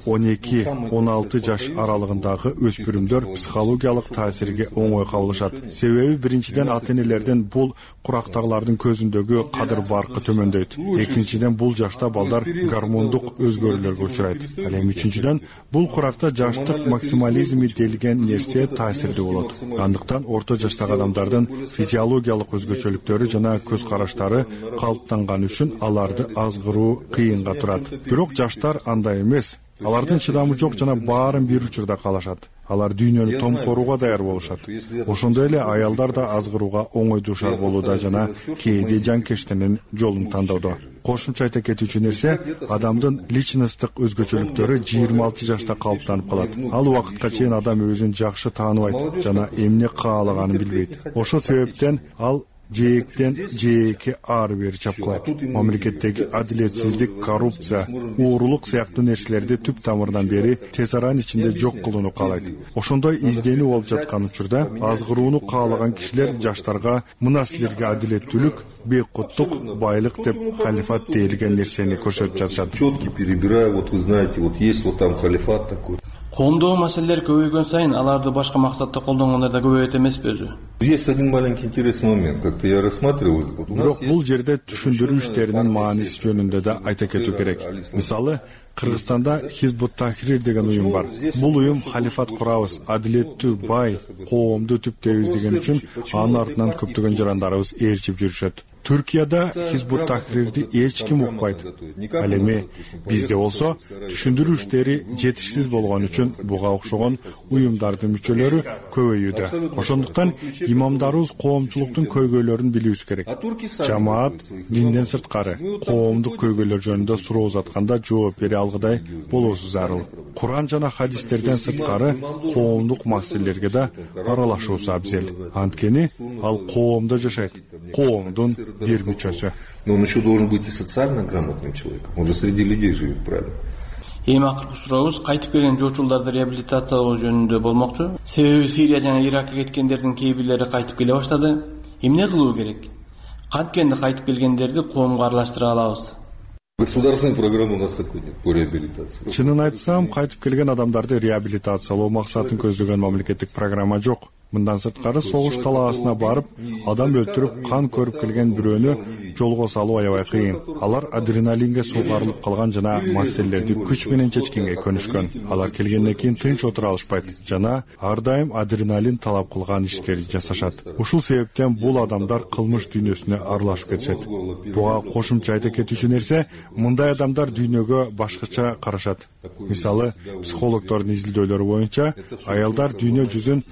12-16 жаш аралыгындагы өспүрүмдөр психологиялык таасирге оңой кабылышат. Себеби биринчиден ата-энелердин бул курактагылардын көзүндөгү кадыр баркы төмөндөйт. Экинчиден бул жашта балдар гормондук өзгөрүүлөргө учурайт. Ал эми үчүнчүдөн бул куракта жаштык максимализми делген нерсе таасирдүү болот. Андыктан орто жаштагы адамдардын физиологиялык өзгөчөлүктөрү жана көз караштары калыптанган үчүн аларды азгыруу кыйынга турат. Бирок жаштар андай эмес. Алардын чыдамы жок жана баарын бир учурда каалашат. Алар дүйнөнү томкорууга даяр болушат. Ошондой эле аялдар да азгырууга оңой дуушар болууда жана кээде жанкештинин жолун тандоодо. Кошумча айта кетүүчү нерсе, адамдын личносттук өзгөчөлүктөрү 26 жашта калыптанып калат. Ал убакытка чейин адам өзүн жакшы тааныбайт жана эмне каалаганын билбейт. Ошол себептен ал жээктен жээкке ары бери чапкылайт. Мамлекеттеги адилетсиздик, коррупция, уурулук сыяктуу нерселерди түп тамырынан бери тез аранын ичинде жок кылууну каалайт. Ошондой изденүү болуп жаткан учурда азгырууну каалаган кишилер жаштарга мына силерге адилеттүүлүк, бейкуттук, байлык деп халифат дейилген нерсени көрсөтүп жатышат. Четкий перебираю, вот вы знаете, вот есть вот там халифат такой. Коомдогу маселелер көбөйгөн сайын аларды башка максатта колдонгондар да көбөйөт эмеспи өзү? Есть один маленький интересный момент, как-то я рассматривал. Бирок бул жерде түшүндүрүү иштеринин мааниси жөнүндө да айта кетүү керек. Мисалы, Кыргызстанда Хизбут Тахрир деген уюм бар. Бул уюм халифат курабыз, адилеттүү, бай, коомду түптөйбүз деген үчүн анын артынан көптөгөн жарандарыбыз ээрчип жүрүшөт. Түркияда Хизбут Тахрирди эч ким укпайт. Ал эми бизде болсо түшүндүрүү иштери жетишсиз болгон үчүн буга окшогон уюмдардын мүчөлөрү көбөйүүдө. Ошондуктан имамдарыбыз коомчулуктун көйгөйлөрүн билүүбүз керек. Жамаат динден сырткары коомдук көйгөйлөр жөнүндө суроо узатканда жооп бере алгыдай болуусу зарыл. Куран жана хадистерден сырткары коомдук маселелерге да аралашуусу абзел. Анткени ал коомдо жашайт, коомдун бир мүчөсү. Но он еще должен быть и социально грамотным человеком. Он же среди людей живет, правильно? Эми акыркы сурообуз кайтып келген жоочулдарды реабилитациялоо жөнүндө болмокчу. Себеби Сирия жана Иракка кеткендердин кээ бирлери кайтып келе баштады. Эмне кылуу керек? Канткенде кайтып келгендерди коомго аралаштыра алабыз? Государственной программы у нас такой нет по реабилитации. Чынын айтсам, кайтып келген адамдарды реабилитациялоо максатын көздөгөн мамлекеттик программа жок. Мындан сырткары согуш талаасына барып, адам өлтүрүп, кан көрүп келген бирөөнү жолго салуу аябай кыйын. Алар адреналинге суугарылып калган жана маселелерди күч менен чечкенге көнүшкөн. Алар келгенден кийин тынч отура алышпайт жана ар дайым адреналин талап кылган иштерди жасашат. Ушул себептен бул адамдар кылмыш дүйнөсүнө аралашып кетишет. Буга кошумча айта кетүүчү нерсе, мындай адамдар дүйнөгө башкача карашат. Мисалы, психологдордун изилдөөлөрү боюнча, аялдар дүйнө жүзүн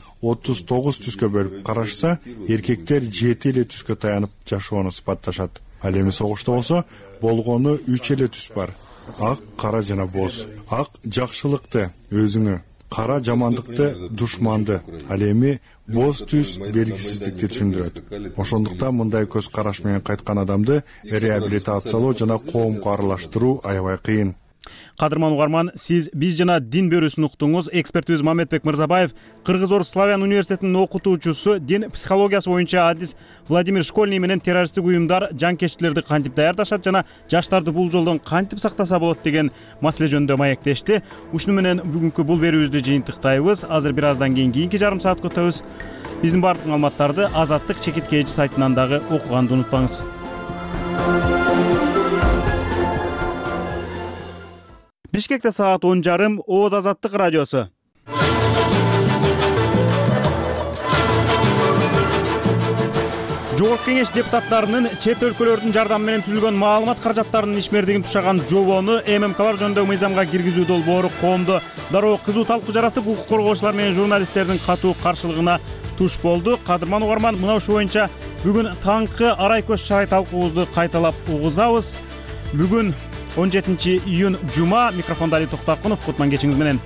39 түскө бөлүп карашса, эркектер 7 эле түскө таянып жашоону сыпатташат. Ал эми согушта болсо, болгону 3 эле түс бар. Ак, кара жана боз. Ак жакшылыкты, өзүңө. кара жамандыкты, душманды, ал эми боз түз белгисиздикти түшүндүрөт. Ошондуктан мындай көз караш менен кайткан адамды реабилитациялоо жана коомго аралаштыруу аябай кыйын. Кадырман угарман, сиз биз жана дин берүүсүн уктуңуз. Экспертибиз Мамедбек Мырзабаев, Кыргыз-Орус славян университетинин окутуучусу, дин психологиясы боюнча адис Владимир Школьный менен террористтик уюмдар жанкечтилерди кантип даярдашат жана жаштарды бул жолдон кантип сактаса болот деген маселе жөнүндө маектешти. Ушуну менен бүгүнкү бул берүүбүздү жыйынтыктайбыз. Азыр бир аздан кийин кийинки жарым саатка өтөбүз. Биздин бардык маалыматтарды Азаттык чекит KG сайтынан дагы окуганды унутпаңыз. Бишкекте саат 10:30, Оод Азаттык радиосу. Жогорку кеңеш депутаттарынын чет өлкөлөрдүн жардамы менен түзүлгөн маалымат каражаттарынын ишмердигин тушаган жобону ММКлар жөнүндөгү мыйзамга киргизүү долбоору коомдо дароо кызуу талкуу жаратып, укук коргоочулар менен журналисттердин катуу каршылыгына туш болду. Кадырман угарман, мына ушул боюнча бүгүн таңкы арай көз чарай талкуубузду кайталап угузабыз. Бүгүн 17 июнь жума. Микрофонда Али Токтакунов, кутман кечиңиз менен.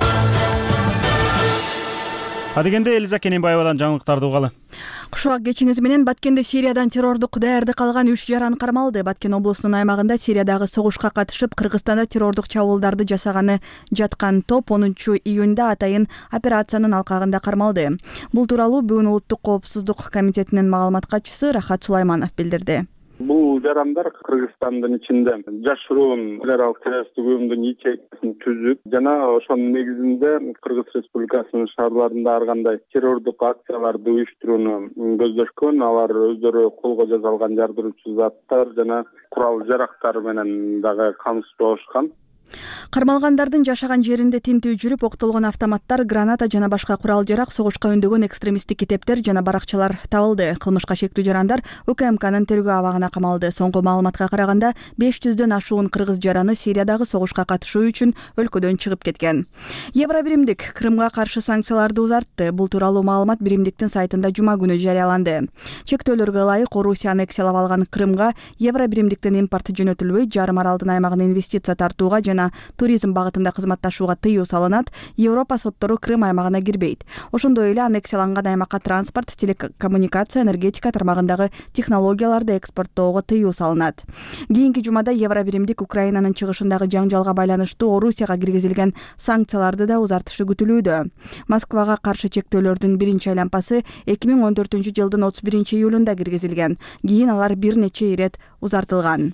Адегенде Элиза Кененбаевадан жаңылыктарды угалы. Кушак кечиңиз менен. Баткенде Сириyaдан террордук даярды калган 3 жаран кармалды. Баткен облусунун аймагында Сириядагы согушка катышып, Кыргызстанда террордук чабуулдарды жасаганы жаткан топ 10 июнда атайын операциянын алкагында кармалды. Бул тууралуу бүгүн Улуттук коопсуздук комитетинин маалымат катчысы Рахат Сулайманов билдирди. Бул жарандар Кыргызстандын ичинде жашыруун террорлук террористтик уюмдун ячейкасин түзүп, жана ошонун негизинде Кыргыз Республикасынын шаарларында ар кандай террордук акцияларды уюштурууну көздөшкөн. Алар өздөрү колго жаза алган жардыруучу заттар жана курал жарактар менен дагы камсыз болушкан. Кармалгандардын жашаган жеринде тинтүү жүрүп, октолгон автоматтар, граната жана башка курал жарак, согушка үндөгөн экстремисттик китептер жана баракчалар табылды. Кылмышка шектүү жарандар УКМКнын тергөө абагына камалды. Соңку маалыматка караганда 500дөн ашуун кыргыз жараны Сириядагы согушка катышуу үчүн өлкөдөн чыгып кеткен. Евробиримдик Крымга каршы санкцияларды узартты. Бул тууралуу маалымат биримдиктин сайтында жума күнү жарыяланды. Чектөөлөргө ылайык Орусия аннексиялап алган Крымга Евробиримдиктен импорт жөнөтүлбөй, жарым аралдын аймагына инвестиция тартууга жана туризм багытында кызматташууга тыюу салынат. Европа соттору Крым аймагына кирбейт. Ошондой эле аннексияланган аймакка транспорт, телекоммуникация, энергетика тармагындагы технологияларды экспорттоого тыюу салынат. Кийинки жумада Евробиримдик Украинанын чыгышындагы жаңжалга байланыштуу Орусияга киргизилген санкцияларды да узартышы күтүлүүдө. Москвага каршы чектөөлөрдүн биринчи айланпасы 2014 жылдын 31 июлунда киргизилген. Кийин алар бир нече ирет узартылган.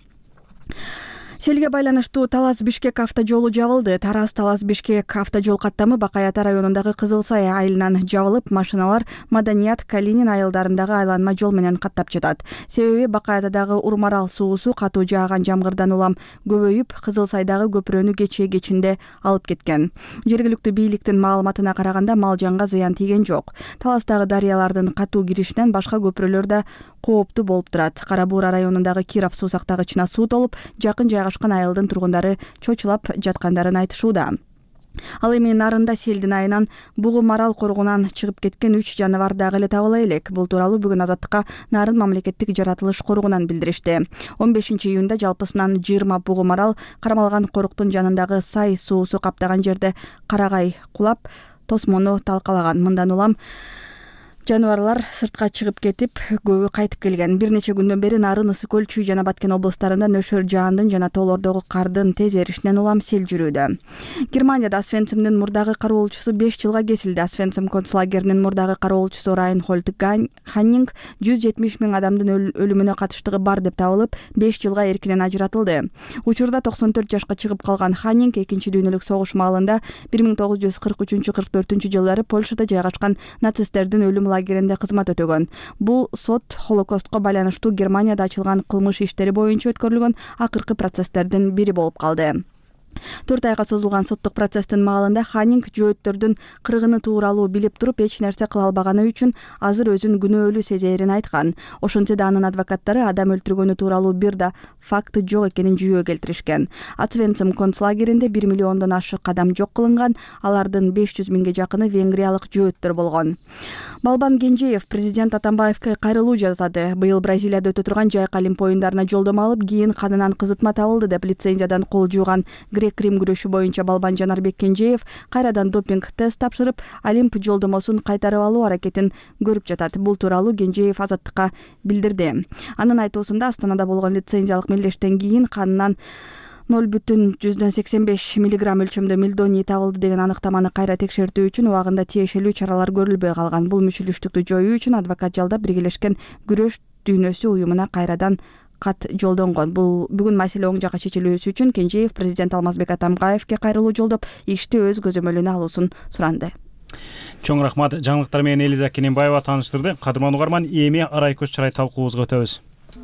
Селге байланыштуу Талас-Бишкек автожолу жабылды. Тараз-Талас-Бишкек автожол каттамы Бакай Ата районундагы Кызылсай айылынан жабылып, машиналар Маданият, Калинин айылдарындагы айланма жол менен каттап жатат. Себеби Бакай Атадагы Урмарал суусу катуу жааган жамгырдан улам көбөйүп, Кызылсайдагы көпүрөнү кечинде алып кеткен. Жергиликтүү бийликтин маалыматына караганда мал жанга зыян тийген жок. Таластагы дарыялардын катуу киришинен башка көпүрөлөр да кооптуу болуп турат. Кара Буура районундагы Киров суу сактагычына суу толуп, жакын жайгашкан айылдын тургундары чочулап жаткандарын айтышууда. Ал эми Нарында селдин айынан Бугу Марал коргунан чыгып кеткен 3 жаныбар дагы эле табыла элек. Бул тууралуу бүгүн Азаттыкка Нарын мамлекеттик жаратылыш коргунан билдиришти. 15 июнда жалпысынан 20 Бугу Марал кармалган коруктун жанындагы сай суусу каптаган жерде карагай кулап, тосмону талкалаган. Мындан улам жаныбарлар сыртка чыгып кетип, көбү кайтып келген. Бир нече күндөн бери Нарын, Ысык Көл, Чүй жана Баткен облустарында нөшөр жаандын жана тоолордогу кардын тез эришинен улам сел жүрүүдө. Германияда Освенцимдин мурдагы кароолчусу 5 жылга кесилди. Освенцим концлагеринин мурдагы кароолчусу Райнхольд Ханнинг 170 000 адамдын өлүмүнө катыштыгы бар деп табылып, 5 жылга эркинен ажыратылды. Учурда 94 жашка чыгып калган Ханнинг Экинчи дүйнөлүк согуш маалында 1943-44 жылдары Польшада жайгашкан нацисттердин өлүм лагеринде кызмат өтөгөн. Бул сот Холокостко байланыштуу Германияда ачылган кылмыш иштери боюнча өткөрүлгөн акыркы процесстердин бири болуп калды. 4 айга созулган соттук процесстин маалында Ханнинг жөөттөрдүн кыргыны тууралуу билип туруп эч нерсе кыла албаганы үчүн азыр өзүн күнөөлүү сезээрин айткан. Ошентсе да анын адвокаттары адам өлтүргөнү тууралуу бир да факты жок экенин жүйө келтиришкен. Освенцим концлагеринде 1 миллиондон ашык адам жок кылынган, алардын 500 000ге жакыны венгриялык жөөттөр болгон. Балбан Кенжеев президент Атамбаевке кайрылуу жасады. Быйыл Бразилияда өтө турган Жайык Олимп оюндарына жолдомо алып, кийин канынан кызытма табылды деп лицензиядан кол жууган грек-рим күрөшү боюнча балбан Жанарбек Кенжеев кайрадан допинг тест тапшырып, Олимп жолдомосун кайтарып алуу аракетин көрүп жатат. Бул тууралуу Кенжеев Азаттыкка билдирди. Анын айтуусунда Астанада болгон лицензиялык мелдештен кийин канынан 0,85 миллиграмм өлчөмдө мелдоний табылды деген аныктаманы кайра текшертүү үчүн убагында тиешелүү чаралар көрүлбөй калган. Бул мүчүлүштүктү жоюу үчүн адвокат жалдап Биргелешкен күрөш дүйнөсү уюмуна кайрадан кат жолдонгон. Бул бүгүн маселе оң жакка чечилүүсү үчүн Кенжеев президент Алмазбек Атамбаевке кайрылуу жолдоп, ишти өз көзөмөлүнө алуусун суранды. Чоң рахмат. Жаңылыктар менен Элиза Кененбаева тааныштырды. Кадырман угарман, эми арай көз чырай талкуубузга өтөбүз.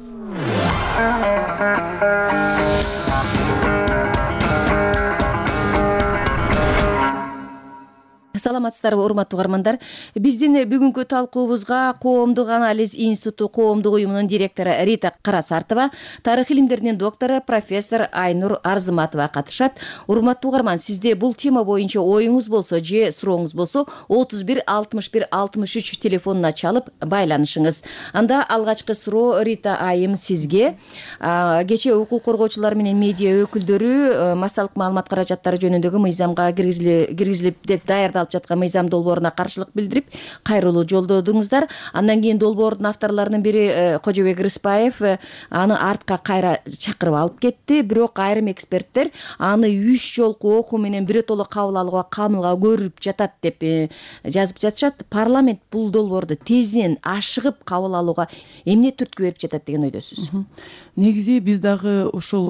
Саламатсыздарбы, урматтуу угармандар. Биздин бүгүнкү талкуубузга Коомдук анализ институту коомдук уюмунун директору Рита Карасартова, тарых илимдеринин доктору профессор Айнур Арзыматова катышат. Урматтуу угарман, сизде бул тема боюнча оюңуз болсо же сурооңуз болсо 31 61 63 телефонуна чалып байланышыңыз. Анда алгачкы суроо Рита айым сизге. Кечээ укук коргоочулар менен медиа өкүлдөрү массалык маалымат каражаттары жөнүндөгү мыйзамга киргизилип деп даярдалып жаткан мыйзам долборуна каршылык билдирип, кайрылуу жолдодуңуздар. Андан кийин долбоордун авторлорунун бири Кожобек Рыспаев аны артка кайра чакырып алып кетти. Бирок айрым эксперттер аны 3 жолку окуу менен биротоло кабыл алууга камылга көрүп жатат деп жазып жатышат. Парламент бул долбоорду тезинен ашыгып кабыл алууга эмне түрткү берип жатат деген ойдосуз? Негизи биз дагы ушул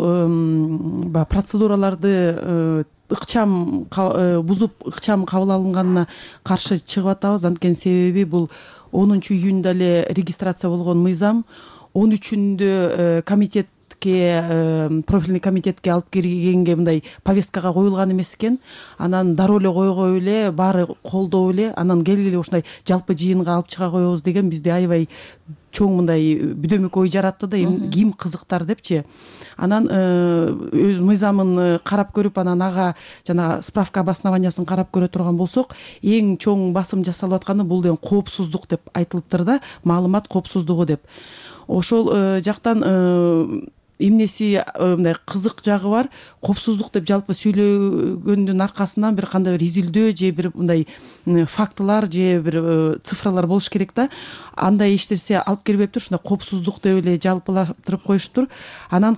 процедураларды ыкчам бузуп ыкчам кабыл алынганына каршы чыгып атабыз. Анткени себеби бул 10-июнда эле регистрация болгон мыйзам 13-үндө профильный комитетке алып киргенге мындай повесткага коюлган эмес экен. Анан дароо эле койгой эле, баары колдоо эле, анан келгиле ушундай жалпы жыйынга алып чыга коебуз деген бизде аябай чоң мындай бүдөмүк ой жаратты да, ким кызыктар депчи. Анан мыйзамын карап көрүп, анан ага жана справка обоснованиясын карап көрө турган болсок, эң чоң басым жасалып атканы бул деген коопсуздук деп айтылыптыр да, маалымат коопсуздугу деп. Ошол жактан эмнеси мындай кызык жагы бар. Коопсуздук деп жалпы сүйлөгөндүн аркасынан бир кандай бир изилдөө же бир мындай фактылар же бир цифралар болуш керек да. Андай эч-нерсе алып келбептир, ушундай коопсуздук деп эле жалпылаштырып коюштур. Анан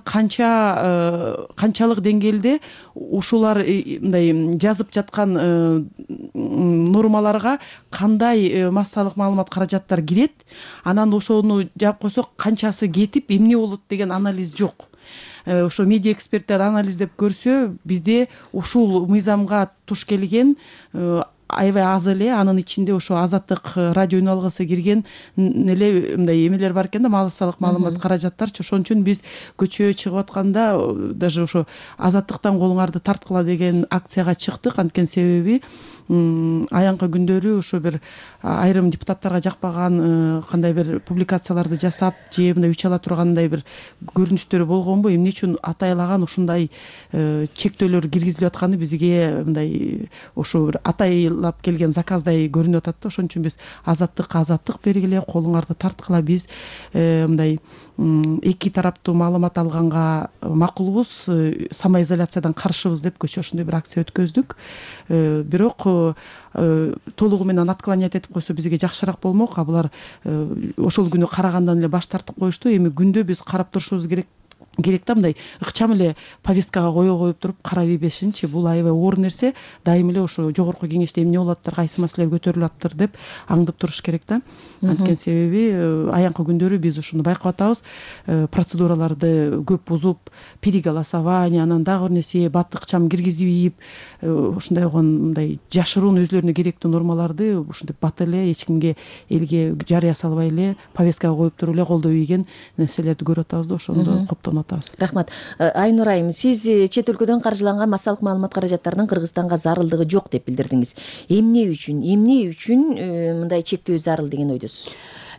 канчалык деңгээлде ушулар мындай жазып жаткан нормаларга кандай массалык маалымат каражаттар кирет, анан ошону жаап койсок канчасы кетип эмне болот деген анализ жок. Ошо медиа эксперттер анализдеп көрсө, бизде ушул мыйзамга туш келген аябай аз эле, анын ичинде ошо Азаттык радио үн алгысы кирген эле мындай эмелер бар экен да, массалык маалымат каражаттарчы. Ошон үчүн биз көчөгө чыгып атканда даже ошо Азаттыктан колуңарды тарткыла деген акцияга чыктык. Анткени себеби аянкы күндөрү ошо бир айрым депутаттарга жакпаган кандай бир публикацияларды жасап же мындай үч ала тургандай бир көрүнүштөрү болгонбу, эмне үчүн атайлаган ушундай чектөөлөр киргизилип атканы бизге мындай ошо бир атайлап келген заказдай көрүнүп атат да. Ошон үчүн биз азаттык бергиле, колуңарды тарткыла, биз мындай эки тараптуу маалымат алганга макулбуз, самоизоляциядан каршыбыз деп көчө ошондой бир акция өткөздүк. Бирок толугу менен отклонять этип койсо бизге жакшыраак болмок. Булар ошол күнү карагандан эле баш тартып коюшту. Эми күндө биз карап турушубуз керек да, мындай ыкчам эле повесткага коюп туруп карап ийбешинчи. Бул аябай оор нерсе. Дайым эле ошо жогорку кеңеште эмне болуп атыптыр, кайсы маселелер көтөрүлүп атыптыр деп аңдып туруш керек да. Анткени себеби аянкы күндөрү биз ушуну байкап атабыз. Процедураларды көп бузуп, переголосование, анан дагы бир нерсе бат ыкчам киргизип, ушундай мындай жашыруун өзлөрүнө керектүү нормаларды ушинтип бат эле эч кимге, элге жарыя салбай эле повесткага коюп туруп эле колдой ийген нерселерди көрүп атабыз да, ошондо коптонуп атабыз. Рахмат. Айнур айым, сиз чет өлкөдөн каржыланган массалык маалымат каражаттарынын Кыргызстанга зарылдыгы жок деп билдирдиңиз. Эмне үчүн мындай чектөө зарыл деген ойдосуз?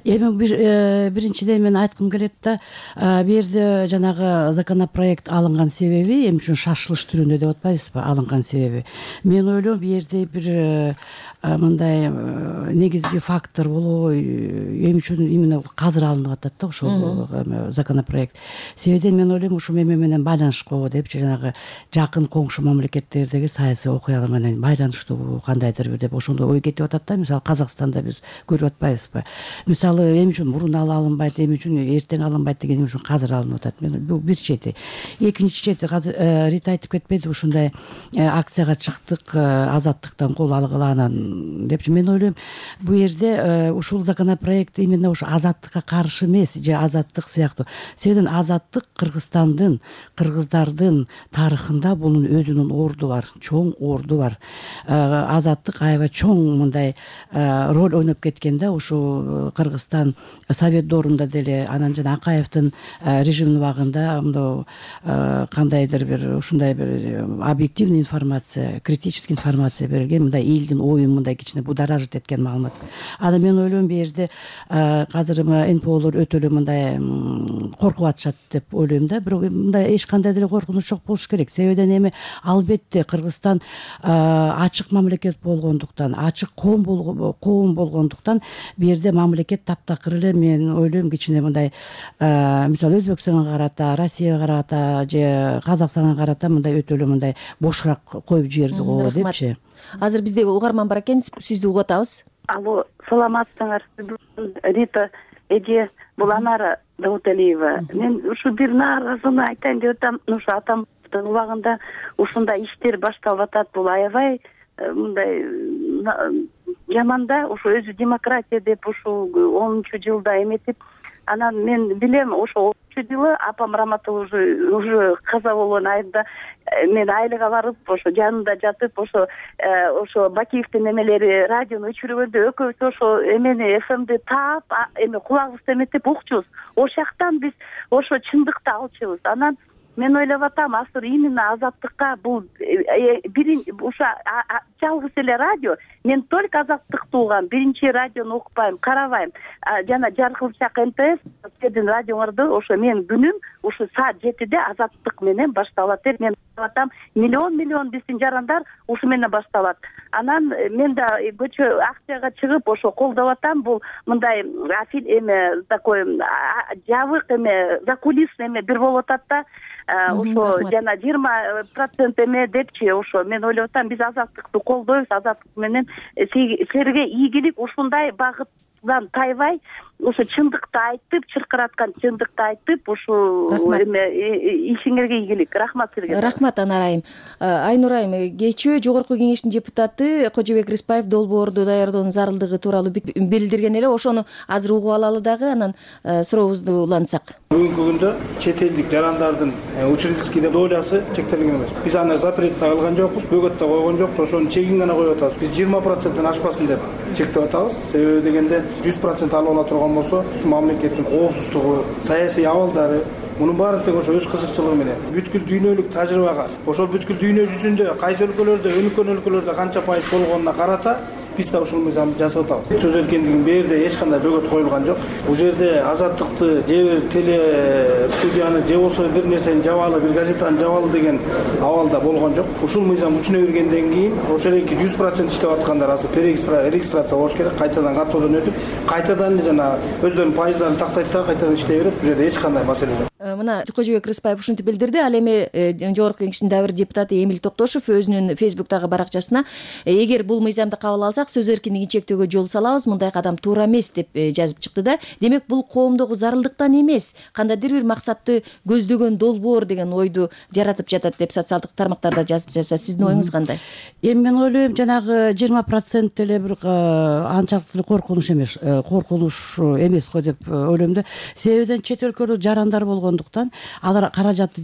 эми биринчиден мен айткым келет да, бул жерде жанагы законопроект алынган себеби эмне үчүн шашылыш түрүндө деп атпайбызбы алынган себеби. Мен ойлойм бул жерде бир мындай негизги фактор бул эмне үчүн именно азыр алынып атат да ошол законопроект. Себебиден мен ойлойм ушу эме менен байланышкы депчи, жанагы жакын коңшу мамлекеттердеги саясий окуялар менен байланыштуу кандайдыр бир деп ошондой ой кетип атат да. Мисалы Казакстанда биз көрүп атпайбызбы? Мисалы эмне үчүн мурун алынбайт, эмне үчүн эртең алынбайт деген эмне үчүн азыр алынып атат? Бул бир чети. Экинчи чети, азыр Рита айтып кетпеди, ушундай акцияга чыктык, азаттыктан кол алгыла анан депчи. Мен ойлойм бул жерде ушул законопроект именно ушу азаттыкка каршы эмес, же азаттык сыяктуу. Себебиден азаттык Кыргызстандын, кыргыздардын тарыхында бунун өзүнүн орду бар, чоң орду бар. Азаттык аябай чоң мындай роль ойноп кеткен да ушу Кыргызстан Совет доорунда деле, анан жана Акаевдин режиминин убагында мындай кандайдыр бир ушундай бир объективный информация, критический информация берилген, мындай элдин оюн мындай кичине будоражит эткен маалымат. Анан мен ойлойм бул жерде азыр НПОлор өтө эле мындай коркуп атышат деп ойлойм да. Бирок мындай эч кандай деле коркунуч жок болуш керек. Себебиден эми албетте Кыргызстан ачык мамлекет болгондуктан, ачык коом болгондуктан бул жерде мамлекет таптакыр эле, мен ойлойм кичине мындай мисалы Өзбекстанга карата, Россияга карата же Казакстанга карата мындай өтө эле мындай бошураак коюп жиберди го депчи. Азыр бизде угарман бар экен, сизди угуп атабыз. Алло, саламатсыңар. Рита эже, бул Анара Дауталиева. Мен ушу бир нааразыны айтайын деп атам. Ушу атамдын убагында ушундай иштер башталып атат. Бул аябай мындай жаман да, ушу өзү демократия деп ушу 10-чу жылда эметип, анан мен билем ошо 10-чу жылы апам Раматова уже каза болгон айында мен айлыга барып, ошо жанында жатып, ошо Бакиевдин эмелери радиону өчүргөндө экөөбүз ошо эмени ФМди таап, эми кулагыбызды эметип укчубуз. Ошол жактан биз ошо чындыкты алчубуз. Анан мен ойлоп атам, азыр именно азаттыкка бул ушу жалгыз эле радио. Мен только азаттыкты угам, биринчи радиону укпайм, карабайм. Жана Жаркылчак НТС сиздин радиоңорду ошо мен күнүм ушу саат 7-де азаттык менен башталат деп мен атам. Миллион биздин жарандар ушу менен башталат. Анан мен да көчө акцияга чыгып ошо колдоп атам. Бул мындай эме такой жабык эме, закулисный эме бир болуп атат да. Ошо жана 20% эме депчи, ошо мен ойлоп атам, биз азаттыкты колдойбуз, азаттык менен силерге ийгилик ушундай багыттан тайбай, ошо чындыкты айтып, чыркыраткан чындыкты айтып, ушу эме ишиңерге ийгилик. Рахмат силерге. Рахмат Анарайым. Айнур айым, кечээ Жогорку Кеңештин депутаты Кожобек Рыспаев долбоорду даярдоонун зарылдыгы тууралуу билдирген эле, ошону азыр угуп алалы дагы, анан сурообузду улантсак. Бүгүнкү күндө чет элдик жарандардын учредительский долясы чектелген эмес. Биз аны запрет да кылган жокпуз, бөгөт да койгон жокпуз, ошонун чегин гана коюп атабыз. Биз 20%-тен ашпасын деп чектеп атабыз. Себеби дегенде 100% алып ала турган болсо, мамлекеттин коопсуздугу, саясий абалдары, мунун баары тең ошо өз кызыкчылыгы менен бүткүл дүйнөлүк тажрыйбага, ошол бүткүл дүйнө жүзүндө кайсы өлкөлөрдө, өнүккөн өлкөлөрдө канча пайыз болгонуна карата биз да ушул мыйзамды жасап атабыз. Сөз эркиндигин бул жерде эч кандай бөгөт коюлган жок. Бул жерде азаттыкты же бир теле студияны же болбосо бир нерсени жабалы, бир газетаны жабалы деген абалда болгон жок. Ушул мыйзам күчүнө киргенден кийин ошол эки 100% иштеп аткандар азыр регистрация болуш керек, кайтадан катуудан өтүп, кайтадан жана өздөрүнүн пайыздарын тактайт да кайтадан иштей берет. Бул жерде эч кандай маселе жок. Мына Кожобек Рыспаев ушинтип билдирди. Ал эми Жогорку Кеңештин дагы бир депутаты Эмил Токтошов өзүнүн Фейсбуктагы баракчасына эгер бул мыйзамды кабыл алсак, сөз эркиндигин чектөөгө жол салабыз, мындай кадам туура эмес деп жазып чыкты да. Демек бул коомдогу зарылдыктан эмес, кандайдыр бир максатты көздөгөн долбоор деген ойду жаратып жатат деп социалдык тармактарда жазып жатса, сиздин оюңуз кандай? Эми мен ойлойм, жанагы 20% деле бир анчалык коркунуч эмес го деп ойлойм да. Себебиден чет өлкөлүк жарандар болгондуктан алар каражатты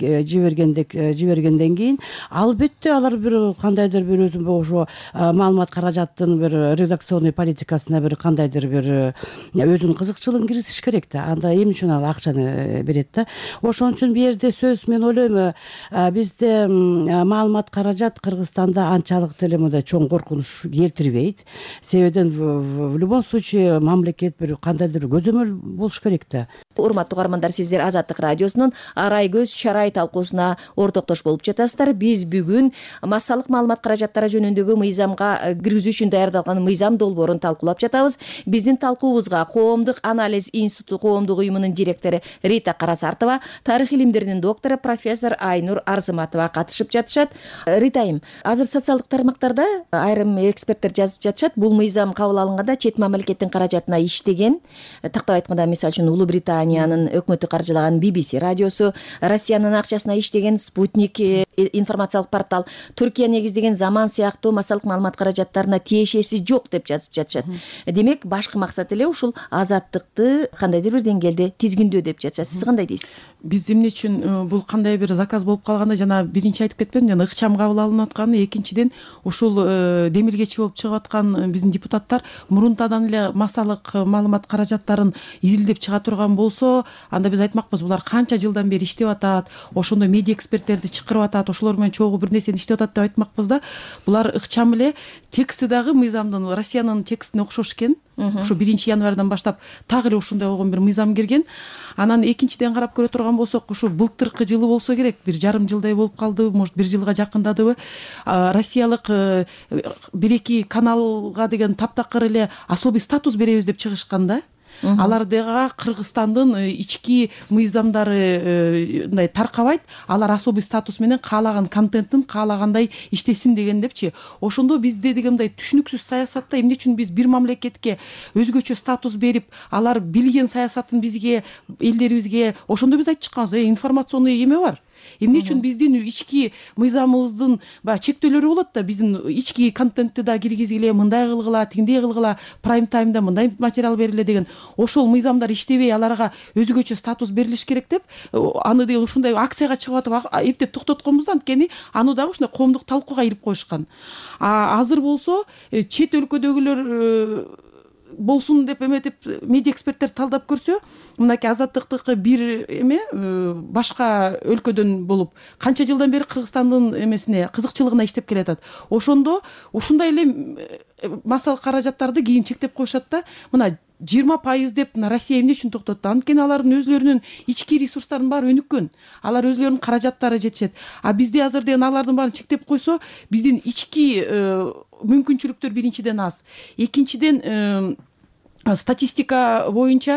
жибергенден кийин албетте алар бир кандайдыр бир өзү ошо маалымат каражаттын бир редакционный политикасына бир кандайдыр бир өзүнүн кызыкчылыгын киргизиш керек да. Анда эмне үчүн ал акчаны берет да. Ошон үчүн бул жерде сөз мен ойлойм бизде маалымат каражат Кыргызстанда анчалык деле мындай чоң коркунуч келтирбейт. Себебен в любом случае мамлекет бир кандайдыр көзөмөл болуш керек да. Урматтуу угармандар, сиздер Азаттык радиосунун Арай көз чарай талкуусуна ортоктош болуп жатасыздар. Биз бүгүн массалык маалымат каражаттары жөнүндөгү мыйзамга киргизүү үчүн даярдалган мыйзам долбоорун талкуулап жатабыз. Биздин талкуубузга Коомдук анализ институту коомдук уюмунун директору Рита Карасартова, тарых илимдеринин доктору профессор Айнур Арзыматова катышып жатышат. Ритайым, азыр социалдык тармактарда айрым эксперттер жазып жатышат, бул мыйзам кабыл алынганда чет мамлекеттин каражатына иштеген, тактап айтканда мисалы үчүн Улуу Британиянын өкмөтү каржылаган BBC радиосу, Россиянын акчасына иштеген Спутник информациялык портал, Түркия негиздеген Заман сыяктуу массалык маалымат каражаттарына тиешеси жок деп жазып жатышат. Демек башкы максат эле ушул азаттыкты кандайдыр бир деңгээлде тизгиндөө деп жатышат. Сиз кандай дейсиз? Биз эмне үчүн бул кандай бир заказ болуп калганда жана биринчи айтып кетпедимби, жана ыкчам кабыл алынып атканы, экинчиден ушул демилгечи болуп чыгып аткан биздин депутаттар мурунтадан эле массалык маалымат каражаттарын изилдеп чыга турган болсо, анда биз айтмакпыз, булар канча жылдан бери иштеп атат, ошондой медиа эксперттерди чакырып атат, ошолор менен чогуу бир нерсени иштеп атат деп айтмакпыз да. Булар ыкчам эле тексти дагы мыйзамдын Россиянын текстине окшош экен. Ушу 1-январдан баштап так эле ушундай болгон бир мыйзам кирген. Анан экинчиден карап көрө турган болсок, ушу былтыркы жылы болсо керек, 1,5 жылдай болуп калды, может 1 жылга жакындадыбы, россиялык 1-2 каналга деген таптакыр эле особый статус беребиз деп чыгышкан да. Алардыга Кыргызстандын ички мыйзамдары мындай таркабайт, алар особый статус менен каалаган контенттин каалагандай иштесин деген депчи. Ошондо бизде дегендей түшүнүксүз саясатта эмне үчүн биз бир мамлекетке өзгөчө статус берип, алар билген саясатын бизге, элдерибизге, ошондо биз айтып чыкканбыз, информационный эме бар. Эмне үчүн биздин ички мыйзамыбыздын чектөөлөрү болот да, биздин ички контентти да киргизгиле, мындай кылгыла, тиңдей кылгыла, прайм таймда мындай материал бериле деген, ошол мыйзамдар иштебей аларга өзгөчө статус берилиш керек деп, аны деген ушундай акцияга чыгып атып эптеп токтотконбуз да, анткени аны дагы ушундай коомдук талкууга ирип коюшкан. Азыр болсо чет өлкөдөгүлөр болсун деп эметип медиа эксперттер талдап көрсө, мынакей азаттыктыкы бир эме башка өлкөдөн болуп канча жылдан бери Кыргызстандын эмесине, кызыкчылыгына иштеп келатат. Ошондо ушундай эле массалык каражаттарды кийин чектеп коюшат да. Мына 20% деп Россия эмне үчүн токтотду? Анткени алардын өзлөрүнүн ички ресурстарынын баары өнүккөн. Алар өзлөрүнүн каражаттары жетишет. Бизде азыр деген алардын баарын чектеп койсо, биздин ички мүмкүнчүлүктөр биринчиден аз. Экинчиден статистика боюнча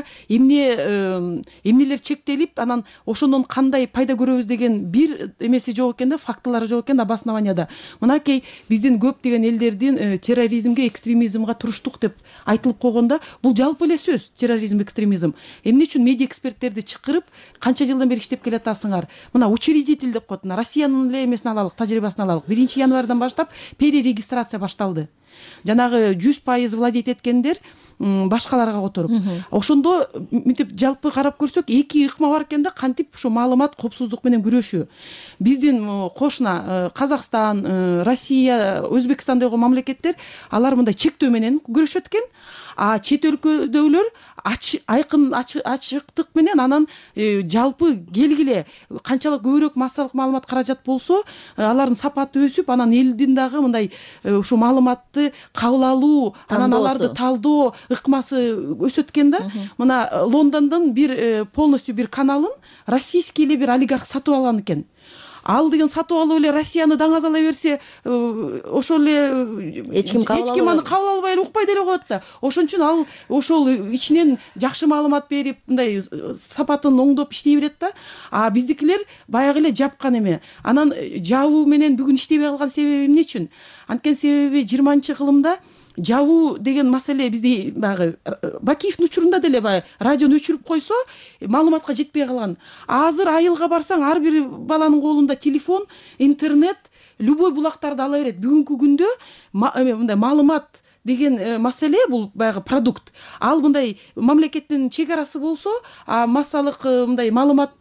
эмнелер чектелип, анан ошондон кандай пайда көрөбүз деген бир эмеси жок экен да, фактылары жок экен да обоснованияда. Мынакей биздин көп деген элдердин терроризмге, экстремизмге туруштук деп айтылып койгондо, бул жалпы эле сөз, терроризм, экстремизм. Эмне үчүн медиа эксперттерди чакырып, канча жылдан бери иштеп келатасыңар? Мына учредитель деп коет, Россиянын эле эмесин алалык, тажрыйбасын алалык. 1-январдан баштап перерегистрация башталды. Жанагы 100% владеть эткендер башкаларга которуп. Ошондо мынтип жалпы карап көрсөк, эки ыкма бар экен да, кантип ушу маалымат коопсуздук менен күрөшүү. Биздин кошуна Казакстан, Россия, Өзбекстан деген мамлекеттер, алар мындай чектөө менен күрөшөт экен. Чет өлкөдөгүлөр айкын ачыктык менен анан жалпы келгиле канчалык көбүрөөк массалык маалымат каражат болсо, алардын сапаты өсүп, анан элдин дагы мындай ушу маалыматты кабыл алуу, анан аларды талдоо ыкмасы өсөт экен да. Мына Лондондон бир полностью бир каналын российский эле бир олигарх сатып алган экен. Ал деген сатып алып эле Россияны даңазалай берсе, ошол эле эч ким аны кабыл албай эле укпай деле коет да. Ошон үчүн ал ошол ичинен жакшы маалымат берип, мындай сапатын оңдоп иштей берет да. Биздикилер баягы эле жапкан эме. Анан жабуу менен бүгүн иштебей калган себеби эмне үчүн? Анткени себеби 20-кылымда жабуу деген маселе бизде баягы Бакиевдин учурунда деле баягы радиону өчүрүп койсо, маалыматка жетпей калган. Азыр айылга барсаң, ар бир баланын колунда телефон, интернет, любой булактарды ала берет. Бүгүнкү күндө мындай маалымат деген маселе бул баягы продукт. Ал мындай мамлекеттин чек арасы болсо, массалык мындай маалымат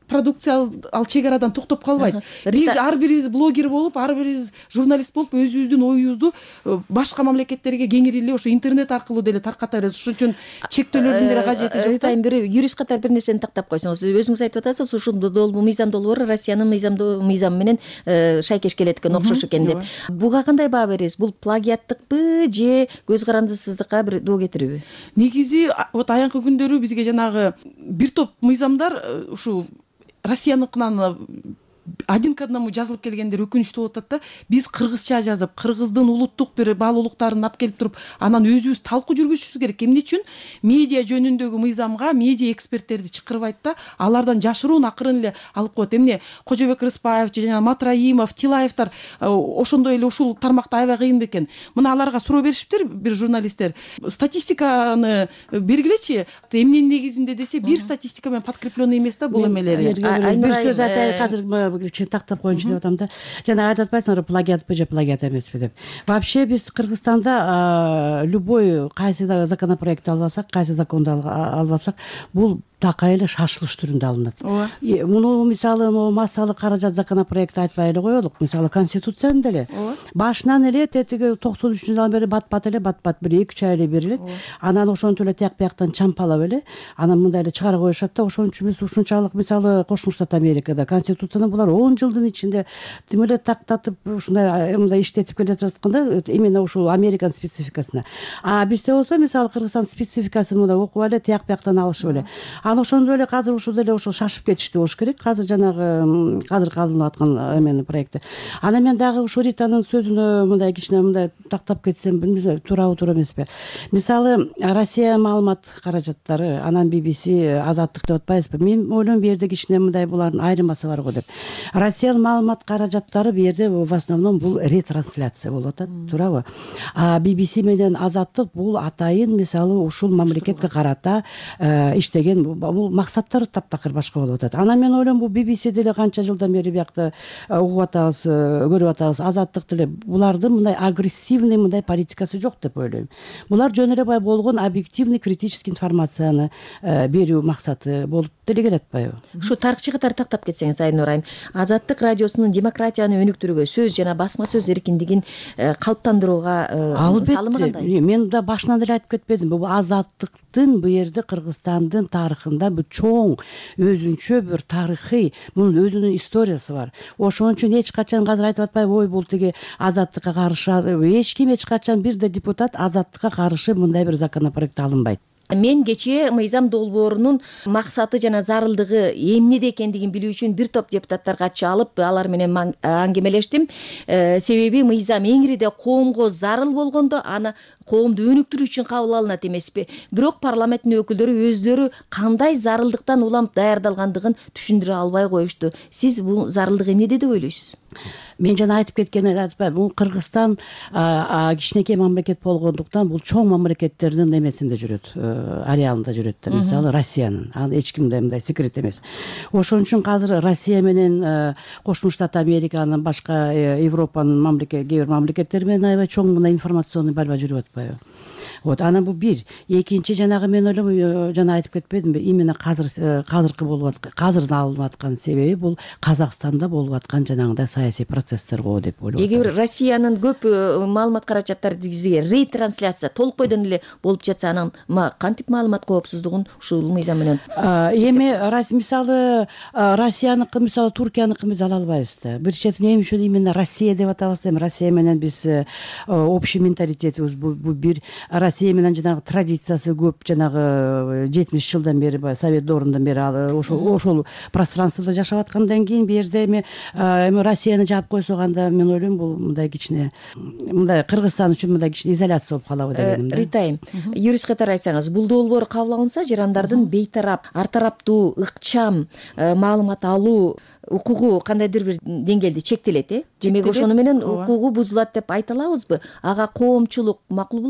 продукция ал чек арадан токтоп калбайт. Биз ар бирибиз блогер болуп, ар бирибиз журналист болуп, өзүбүздүн оюбузду башка мамлекеттерге кеңири эле ошо интернет аркылуу деле тарката беребиз. Ошон үчүн чектөөлөрдүн деле кажети жок. Айтайын, бир юрист катары бир нерсени тактап койсоңуз, өзүңүз айтып атасыз, ушул мыйзам долбоору Россиянын мыйзамы менен шайкеш келет экен, окшош экен деп. Буга кандай баа бересиз? Бул плагиаттыкпы же көз карандысыздыкка бир доо кетириби? Негизи вот аянкы күндөрү бизге жанагы бир топ мыйзамдар ушу Россияныкынан один к одному жазылып келгендер өкүнүчтүү болуп атат да. Биз кыргызча жазып, кыргыздын улуттук бир баалуулуктарын алып келип туруп, анан өзүбүз талкуу жүргүзүшүбүз керек. Эмне үчүн? Медиа жөнүндөгү мыйзамга медиа эксперттерди чакырбайт да, алардан жашыруун акырын эле алып коет. Эмне Кожобек Рыспаев же жана Матраимов, Тилаевтар ошондой эле ушул тармакта аябай кыйын бекен. Мына аларга суроо беришиптир бир журналисттер. Статистиканы бергилечи, эмненин негизинде десе, бир статистика менен подкрепленный эмес да бул эмелери. Бир сөз айтайын, азыр кичине тактап коеюнчу деп атам да. Жана айтып атпайсыңарбы, плагиатпы же плагиат эмеспи деп. Вообще биз Кыргызстанда любой кайсы да законопроект албасак, кайсы законду албасак, бул такай эле шашылыш түрүндө алынат. Муну мисалы массалык каражат законопроекти айтпай эле коелук. Мисалы Конституцияны деле башынан эле тетиги 93-жылдан бери бат-бат бир 2-3 ай эле берилет. Анан ошентип эле тияк бияктан чампалап эле анан мындай эле чыгарып коюшат да. Ошон үчүн биз ушунчалык мисалы Кошмо Штат Америкада Конституцияны булар 10 жылдын ичинде тим эле тактатып ушундай мындай иштетип келе жатканда именно ушул Американ спецификасына. Бизде болсо мисалы Кыргызстан спецификасын мындай окуп эле тияк бияктан алышып эле. Ошондой эле азыр ушул деле ошо шашып кетишти болуш керек. Азыр жанагы азыр калынып аткан эмени проекти. Анан мен дагы ушу Ританын сөзүнө мындай кичине мындай тактап кетсем, билбейм туурабы туура эмеспи. Мисалы Россия маалымат каражаттары, анан BBC, Азаттык деп атпайбызбы? Мен ойлойм бу жерде кичине мындай булардын айырмасы бар го деп. Россия маалымат каражаттары бу жерде в основном бул ретрансляция болуп атат, туурабы? BBC менен Азаттык бул атайын мисалы ушул мамлекетке карата иштеген бул максаттары таптакыр башка болуп атат. Анан мен ойлойм бул BBC деле канча жылдан бери биякта угуп атабыз, көрүп атабыз. Азаттык деле булардын мындай агрессивный мындай политикасы жок деп ойлойм. Булар жөн эле бай болгон объективный критический информацияны берүү максаты болуп деле келет атпайбы? Ушу тарыхчы катары тактап кетсеңиз, Айнур айым, Азаттык радиосунун демократияны өнүктүрүүгө, сөз жана басма сөз эркиндигин калыптандырууга салымы кандай? Мен да башынан эле айтып кетпедим. Бул Азаттыктын бу жерде Кыргызстандын тарыхында бул чоң өзүнчө бир тарыхый, мунун өзүнүн историясы бар. Ошон үчүн эч качан азыр айтып атпайбы, ой бул тиги Азаттыкка каршы, эч ким эч качан бир да депутат Азаттыкка каршы мындай бир законопроект алынбайт. Мен кечээ мыйзам долбоорунун максаты жана зарылдыгы эмнеде экендигин билүү үчүн бир топ депутаттарга чалып, алар менен аңгемелештим. Себеби мыйзам эңириде коомго зарыл болгондо аны коомду өнүктүрүү үчүн кабыл алынат эмеспи. Бирок парламенттин өкүлдөрү өздөрү кандай зарылдыктан улам даярдалгандыгын түшүндүрө албай коюшту. Сиз бул зарылдык эмнеде деп ойлойсуз? Мен жана айтып кеткенди айтпайм. Бул Кыргызстан кичинекей мамлекет болгондуктан бул чоң мамлекеттердин эмесинде жүрөт, ареалында жүрөт. Мисалы Россиянын. Ал эч кимде мындай секрет эмес. Ошон үчүн азыр Россия менен Кошмо Штат Американын, башка Европанын кээ бир мамлекеттери менен аябай чоң мындай информационный борьба жүрүп атпайбы? Вот, анан бул бир. Экинчи жанагы мен ойлойм, жана айтып кетпедимби? Именно казыркы болуп аткан, казыр алынып аткан себеби бул Казакстанда болуп аткан жанагындай саясий процесстер го деп ойлойм. Эгер Россиянын көп маалымат каражаттары бизге ретрансляция толук бойдон эле болуп жатса, анан кантип маалымат коопсуздугун ушул мыйзам менен? Эми мисалы Россияныкы, мисалы Туркияныкы биз ала албайбыз да. Бир четинен эмне үчүн именно Россия деп атабыз да? Россия менен биз общий менталитетибиз бул бир. Россия менен жанагы традициясы көп, жанагы 70 жылдан бери, Совет доорундан бери ошол пространствода жашап аткандан кийин бу жерде эми Россияны жаап койсок, анда мен ойлойм бул мындай кичине мындай Кыргызстан үчүн мындай кичине изоляция болуп калабы дегеним да. Ритайым, юрист катары айтсаңыз, бул долбоор кабыл алынса, жарандардын бейтарап, ар тараптуу, ыкчам маалымат алуу укугу кандайдыр бир деңгээлде чектелет, демек ошону менен укугу бузулат деп айта алабызбы? Ага коомчулук макул болобу?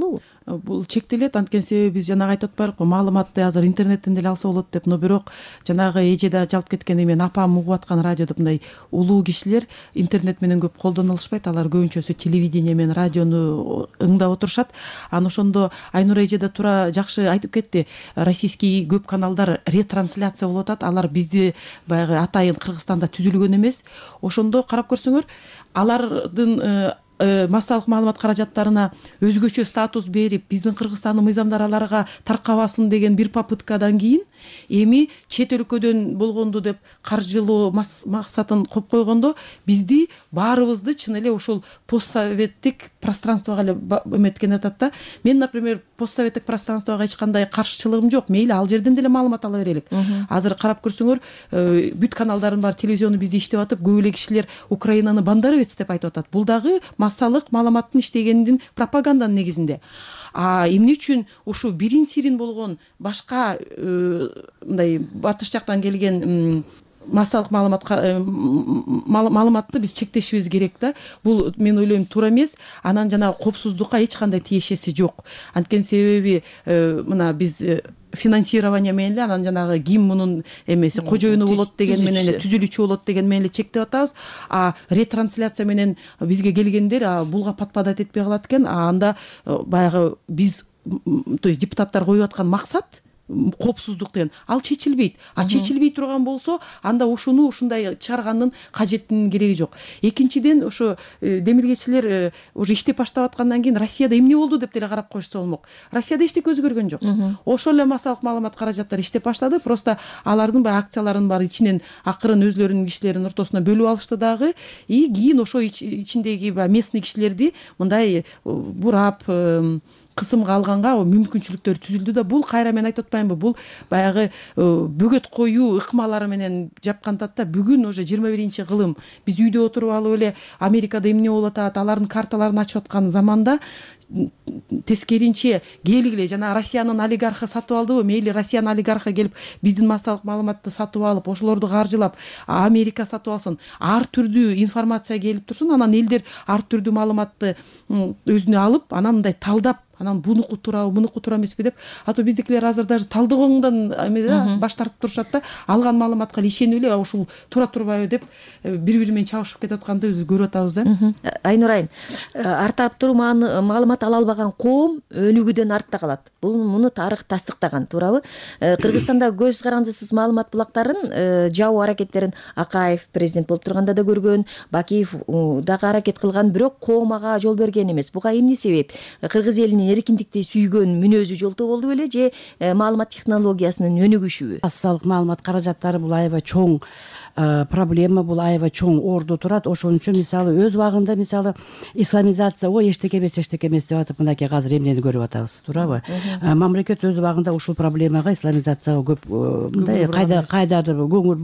бул чектелет. Анткени себеби биз жанагы айтып атпайбызбы, маалыматты азыр интернеттен деле алса болот деп. Но бирок жанагы эже да жалп кеткен, мен апам угуп аткан радиодо мындай улуу кишилер интернет менен көп колдоно алышпайт. Алар көбүнчөсү телевидение менен радиону ыңдап отурушат. Анан ошондо Айнура эже да туура жакшы айтып кетти. Российский көп каналдар ретрансляция болуп атат. Алар бизди баягы атайын Кыргызстанда түзүлгөн эмес. Ошондо карап көрсөңөр, алардын массалык маалымат каражаттарына өзгөчө статус берип, биздин Кыргызстандын мыйзамдары аларга таркабасын деген бир попыткадан кийин эми чет өлкөдөн болгонду деп каржылоо максатын коюп койгондо бизди баарыбызды чын эле ошол постсоветтик пространствого эле эметкен атат да. Мен, например, постсоветтик пространствого эч кандай каршычылыгым жок. Мейли ал жерден деле маалымат ала берелик. Азыр карап көрсөңөр, бүт каналдардын баары телевизиону бизде иштеп атып, көп эле кишилер Украинаны Бандаровец деп айтып атат. Бул дагы массалык маалыматтын иштегендин пропаганданын негизинде. Эмне үчүн ушу бирин сирин болгон башка мындай батыш жактан келген массалык маалыматты биз чектешибиз керек да. Бул мен ойлойм туура эмес. Анан жанагы коопсуздукка эч кандай тиешеси жок. Анткени себеби мына биз финансирование менен эле, анан жанагы ким мунун эмеси кожоюну болот деген менен эле, түзүлүүчү болот деген менен эле чектеп атабыз. Ретрансляция менен бизге келгендер булга подпадать этпей калат экен. Анда баягы биз, то есть депутаттар коюп аткан максат коопсуздук деген, ал чечилбейт. Чечилбей турган болсо, анда ушуну ушундай чыгаргандын кажеттинин кереги жок. Экинчиден, ошо демилгечилер уже иштеп баштап аткандан кийин Россияда эмне болду деп деле карап коюшса болмок. Россияда эчтеке өзгөргөн жок. Ошол эле массалык маалымат каражаттары иштеп баштады. Просто алардын баягы акцияларын баары ичинен акырын өзлөрүнүн кишилеринин ортосуна бөлүп алышты дагы. Кийин ошо ичиндеги местный кишилерди мындай бурап кысымга алганга мүмкүнчүлүктөр түзүлдү да. Бул кайра мен айтып атпаймынбы, бул баягы бөгөт коюу ыкмалары менен жапкантат да. Бүгүн уже 21-кылым. Биз үйдө отуруп алып эле Америкада эмне болуп атат, алардын карталарын ачып аткан заманда тескеринче келгиле жана Россиянын олигархы сатып алдыбы, мейли Россиянын олигархы келип биздин массалык маалыматты сатып алып, ошолорду каржылап, Америка сатып алсын, ар түрдүү информация келип турсун, анан элдер ар түрдүү маалыматты өзүнө алып, анан мындай талдап, анан бунуку туурабы, мунуку туура эмеспи деп, ато биздикилер азыр даже талдоогоңдон баш тартып турушат да. Алган маалыматка ишенип эле ушул туура турбайбы деп бири-бири менен чабышып кетип атканды биз көрүп атабыз да. Айнур айым, ар тараптуу маалымат ала албаган коом өнүгүүдөн артта калат. Муну тарых тастыктаган, туурабы? Кыргызстанда көз карандысыз маалымат булактарын жабуу аракеттерин Акаев президент болуп турганда да көргөн, Бакиев дагы аракет кылган, бирок коом ага жол берген эмес. Буга эмне себеп? Кыргыз элинин эркиндикти сүйгөн мүнөзү жолтоо болду беле же маалымат технологиясынын өнүгүшүбү? Массалык маалымат каражаттары бул аябай чоң проблема, бул аябай чоң орду турат. Ошон үчүн мисалы өз убагында мисалы исламизация, эчтеке эмес деп атып, мынакей азыр эмнени көрүп атабыз, туурабы? Мамлекет өз убагында ушул проблемага, исламизацияга көп мындай кайдарды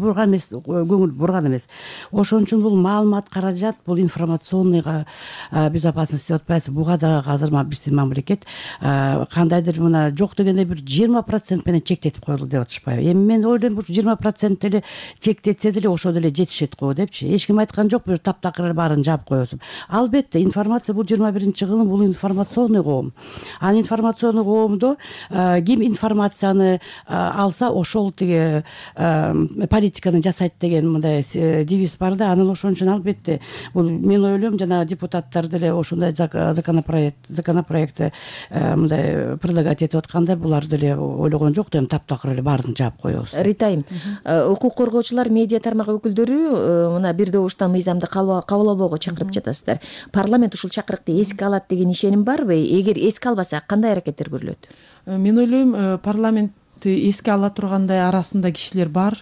көңүл бурган эмес. Ошон үчүн бул маалымат каражат, бул информационный безопасность деп атпайбыз. Буга да азыр биздин мамлекет кандайдыр мына жок дегенде бир 20% менен чектетип коюлду деп атышпайбы? Эми мен ойлойм, бул 20% деле чектетсе деле ошо деле жетишет го депчи. Эч ким айткан жок, бир таптакыр баарын жаап коесуң. Албетте информация бул 21-кылым, бул информационный коом. Анын информационный коомдо ким информацияны алса, ошол тиги политиканы жасайт деген мындай девиз бар да. Анын ошон үчүн албетте бул мен ойлойм, жана депутаттар деле ошондой законопроектти мындай предлагать этип атканда булар деле ойлогон жок, эми таптакыр эле баарын жаап коебуз. Ритайым, укук коргоочулар, медиа тармагы өкүлдөрү мына бир добуштан мыйзамды кабыл албоого чакырып жатасыздар. Парламент ушул чакырыкты эске алат деген ишеним барбы? Эгер эске албаса, кандай аракеттер көрүлөт? Мен ойлойм, парламент эске ала тургандай арасында кишилер бар.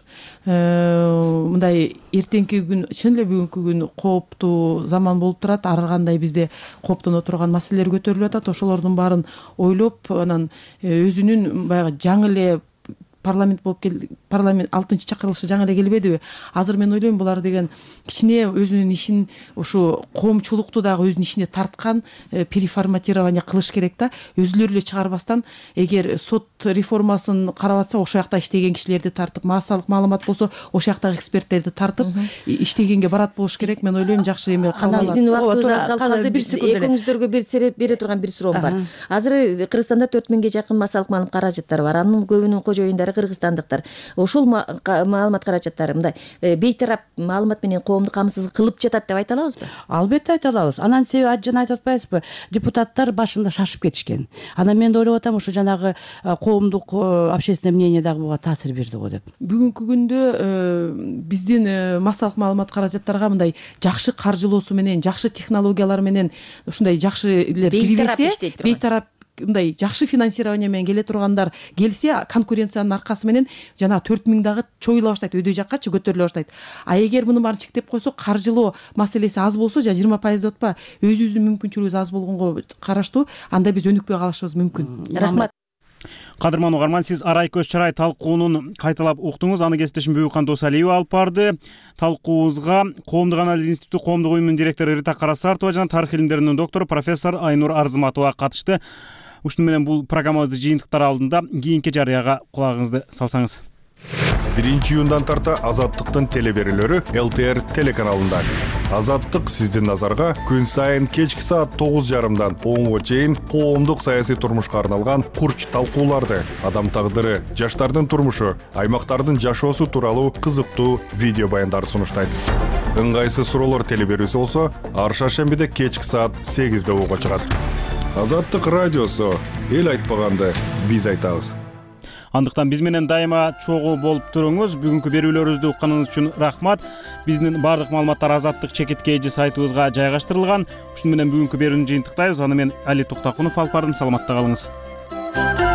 Мындай эртеңки күн, чын эле бүгүнкү күн кооптуу заман болуп турат. Ар кандай бизде кооптоно турган маселелер көтөрүлүп атат. Ошолордун баарын ойлоп, анан өзүнүн баягы жаңы эле парламент болуп парламент 6-чакырылышы жаңы эле келбедиби? Азыр мен ойлойм булар деген кичине өзүнүн ишин ушу коомчулукту дагы өзүнүн ишине тарткан переформатирование кылыш керек да. Өзүлөрү эле чыгарбастан эгер сот реформасын карап атса ошол жакта иштеген кишилерди тартып, массалык маалымат болсо ошол жактагы эксперттерди тартып иштегенге барат болуш керек. Мен ойлойм жакшы эме калат. Биздин убактыбыз аз калды. Экөөңүздөргө бере турган бир суроом бар. Азыр Кыргызстанда 4000ге жакын массалык маалымат каражаттары бар. Анын көбүнүн кожоюндары кыргызстандыктар. Ошол маалымат каражаттары мындай бейтарап маалымат менен коомду камсыз кылып жатат деп айта алабызбы? Албетте айта алабыз. Анан себеби жана айтып атпайбызбы? Депутаттар башында шашып кетишкен. Анан мен ойлоп атам, ушу жанагы коомдук общественное мнение дагы буга таасир берди го деп. Бүгүнкү күндө биздин массалык маалымат каражаттарга мындай жакшы каржылоосу менен, жакшы технологиялар менен ушундай жакшы элер кирбесе, бейтарап мындай жакшы финансирование менен келе тургандар келсе, конкуренциянын аркасы менен жана 4000 дагы чоюла баштайт, өйдө жаккачы көтөрүлө баштайт. А эгер муну баарын чектеп койсо, каржылоо маселеси аз болсо, жа 20% деп атпа, өзүбүздүн мүмкүнчүлүгүбүз аз болгонго караштуу, анда биз өнүкпөй калышыбыз мүмкүн. Рахмат. Кадырман угарман, сиз Арай көз чарай талкуунун кайталап уктуңуз. Аны кесиптешим Бүйүкхан Досалиева алып барды. Талкуубузга Коомдук анализ институту коомдук уюмунун директору Рита Карасартова жана тарых илимдеринин доктору профессор Айнур Арзыматова катышты. Ушуну менен бул программабызды жыйынтыктар алдында кийинки жарыяга кулагыңызды салсаңыз. 1-июндан тарта Азаттыктын телеберүүлөрү ЛТР телеканалында. Азаттык сиздин назарга күн сайын кечки саат 9:30дан 10:00 чейин коомдук саясий турмушка арналган курч талкууларды, адам тагдыры, жаштардын турмушу, аймактардын жашоосу тууралуу кызыктуу видео баяндарды сунуштайт. Ыңгайсыз суроолор телеберүүсү болсо, ар шаршембиде кечки саат 8:00 угуга чыгат. Азаттык радиосу, эл айтпаганды биз айтабыз. Андыктан биз менен дайыма чогуу болуп туруңуз. Бүгүнкү берүүлөрүбүздү укканыңыз үчүн рахмат. Биздин бардык маалыматтар Азаттык чекиткейжи сайтыбызга жайгаштырылган. Ушуну менен бүгүнкү берүүнү жыйынтыктайбыз. Аны мен Али Туктакунов алып бардым. Саламатта калыңыз.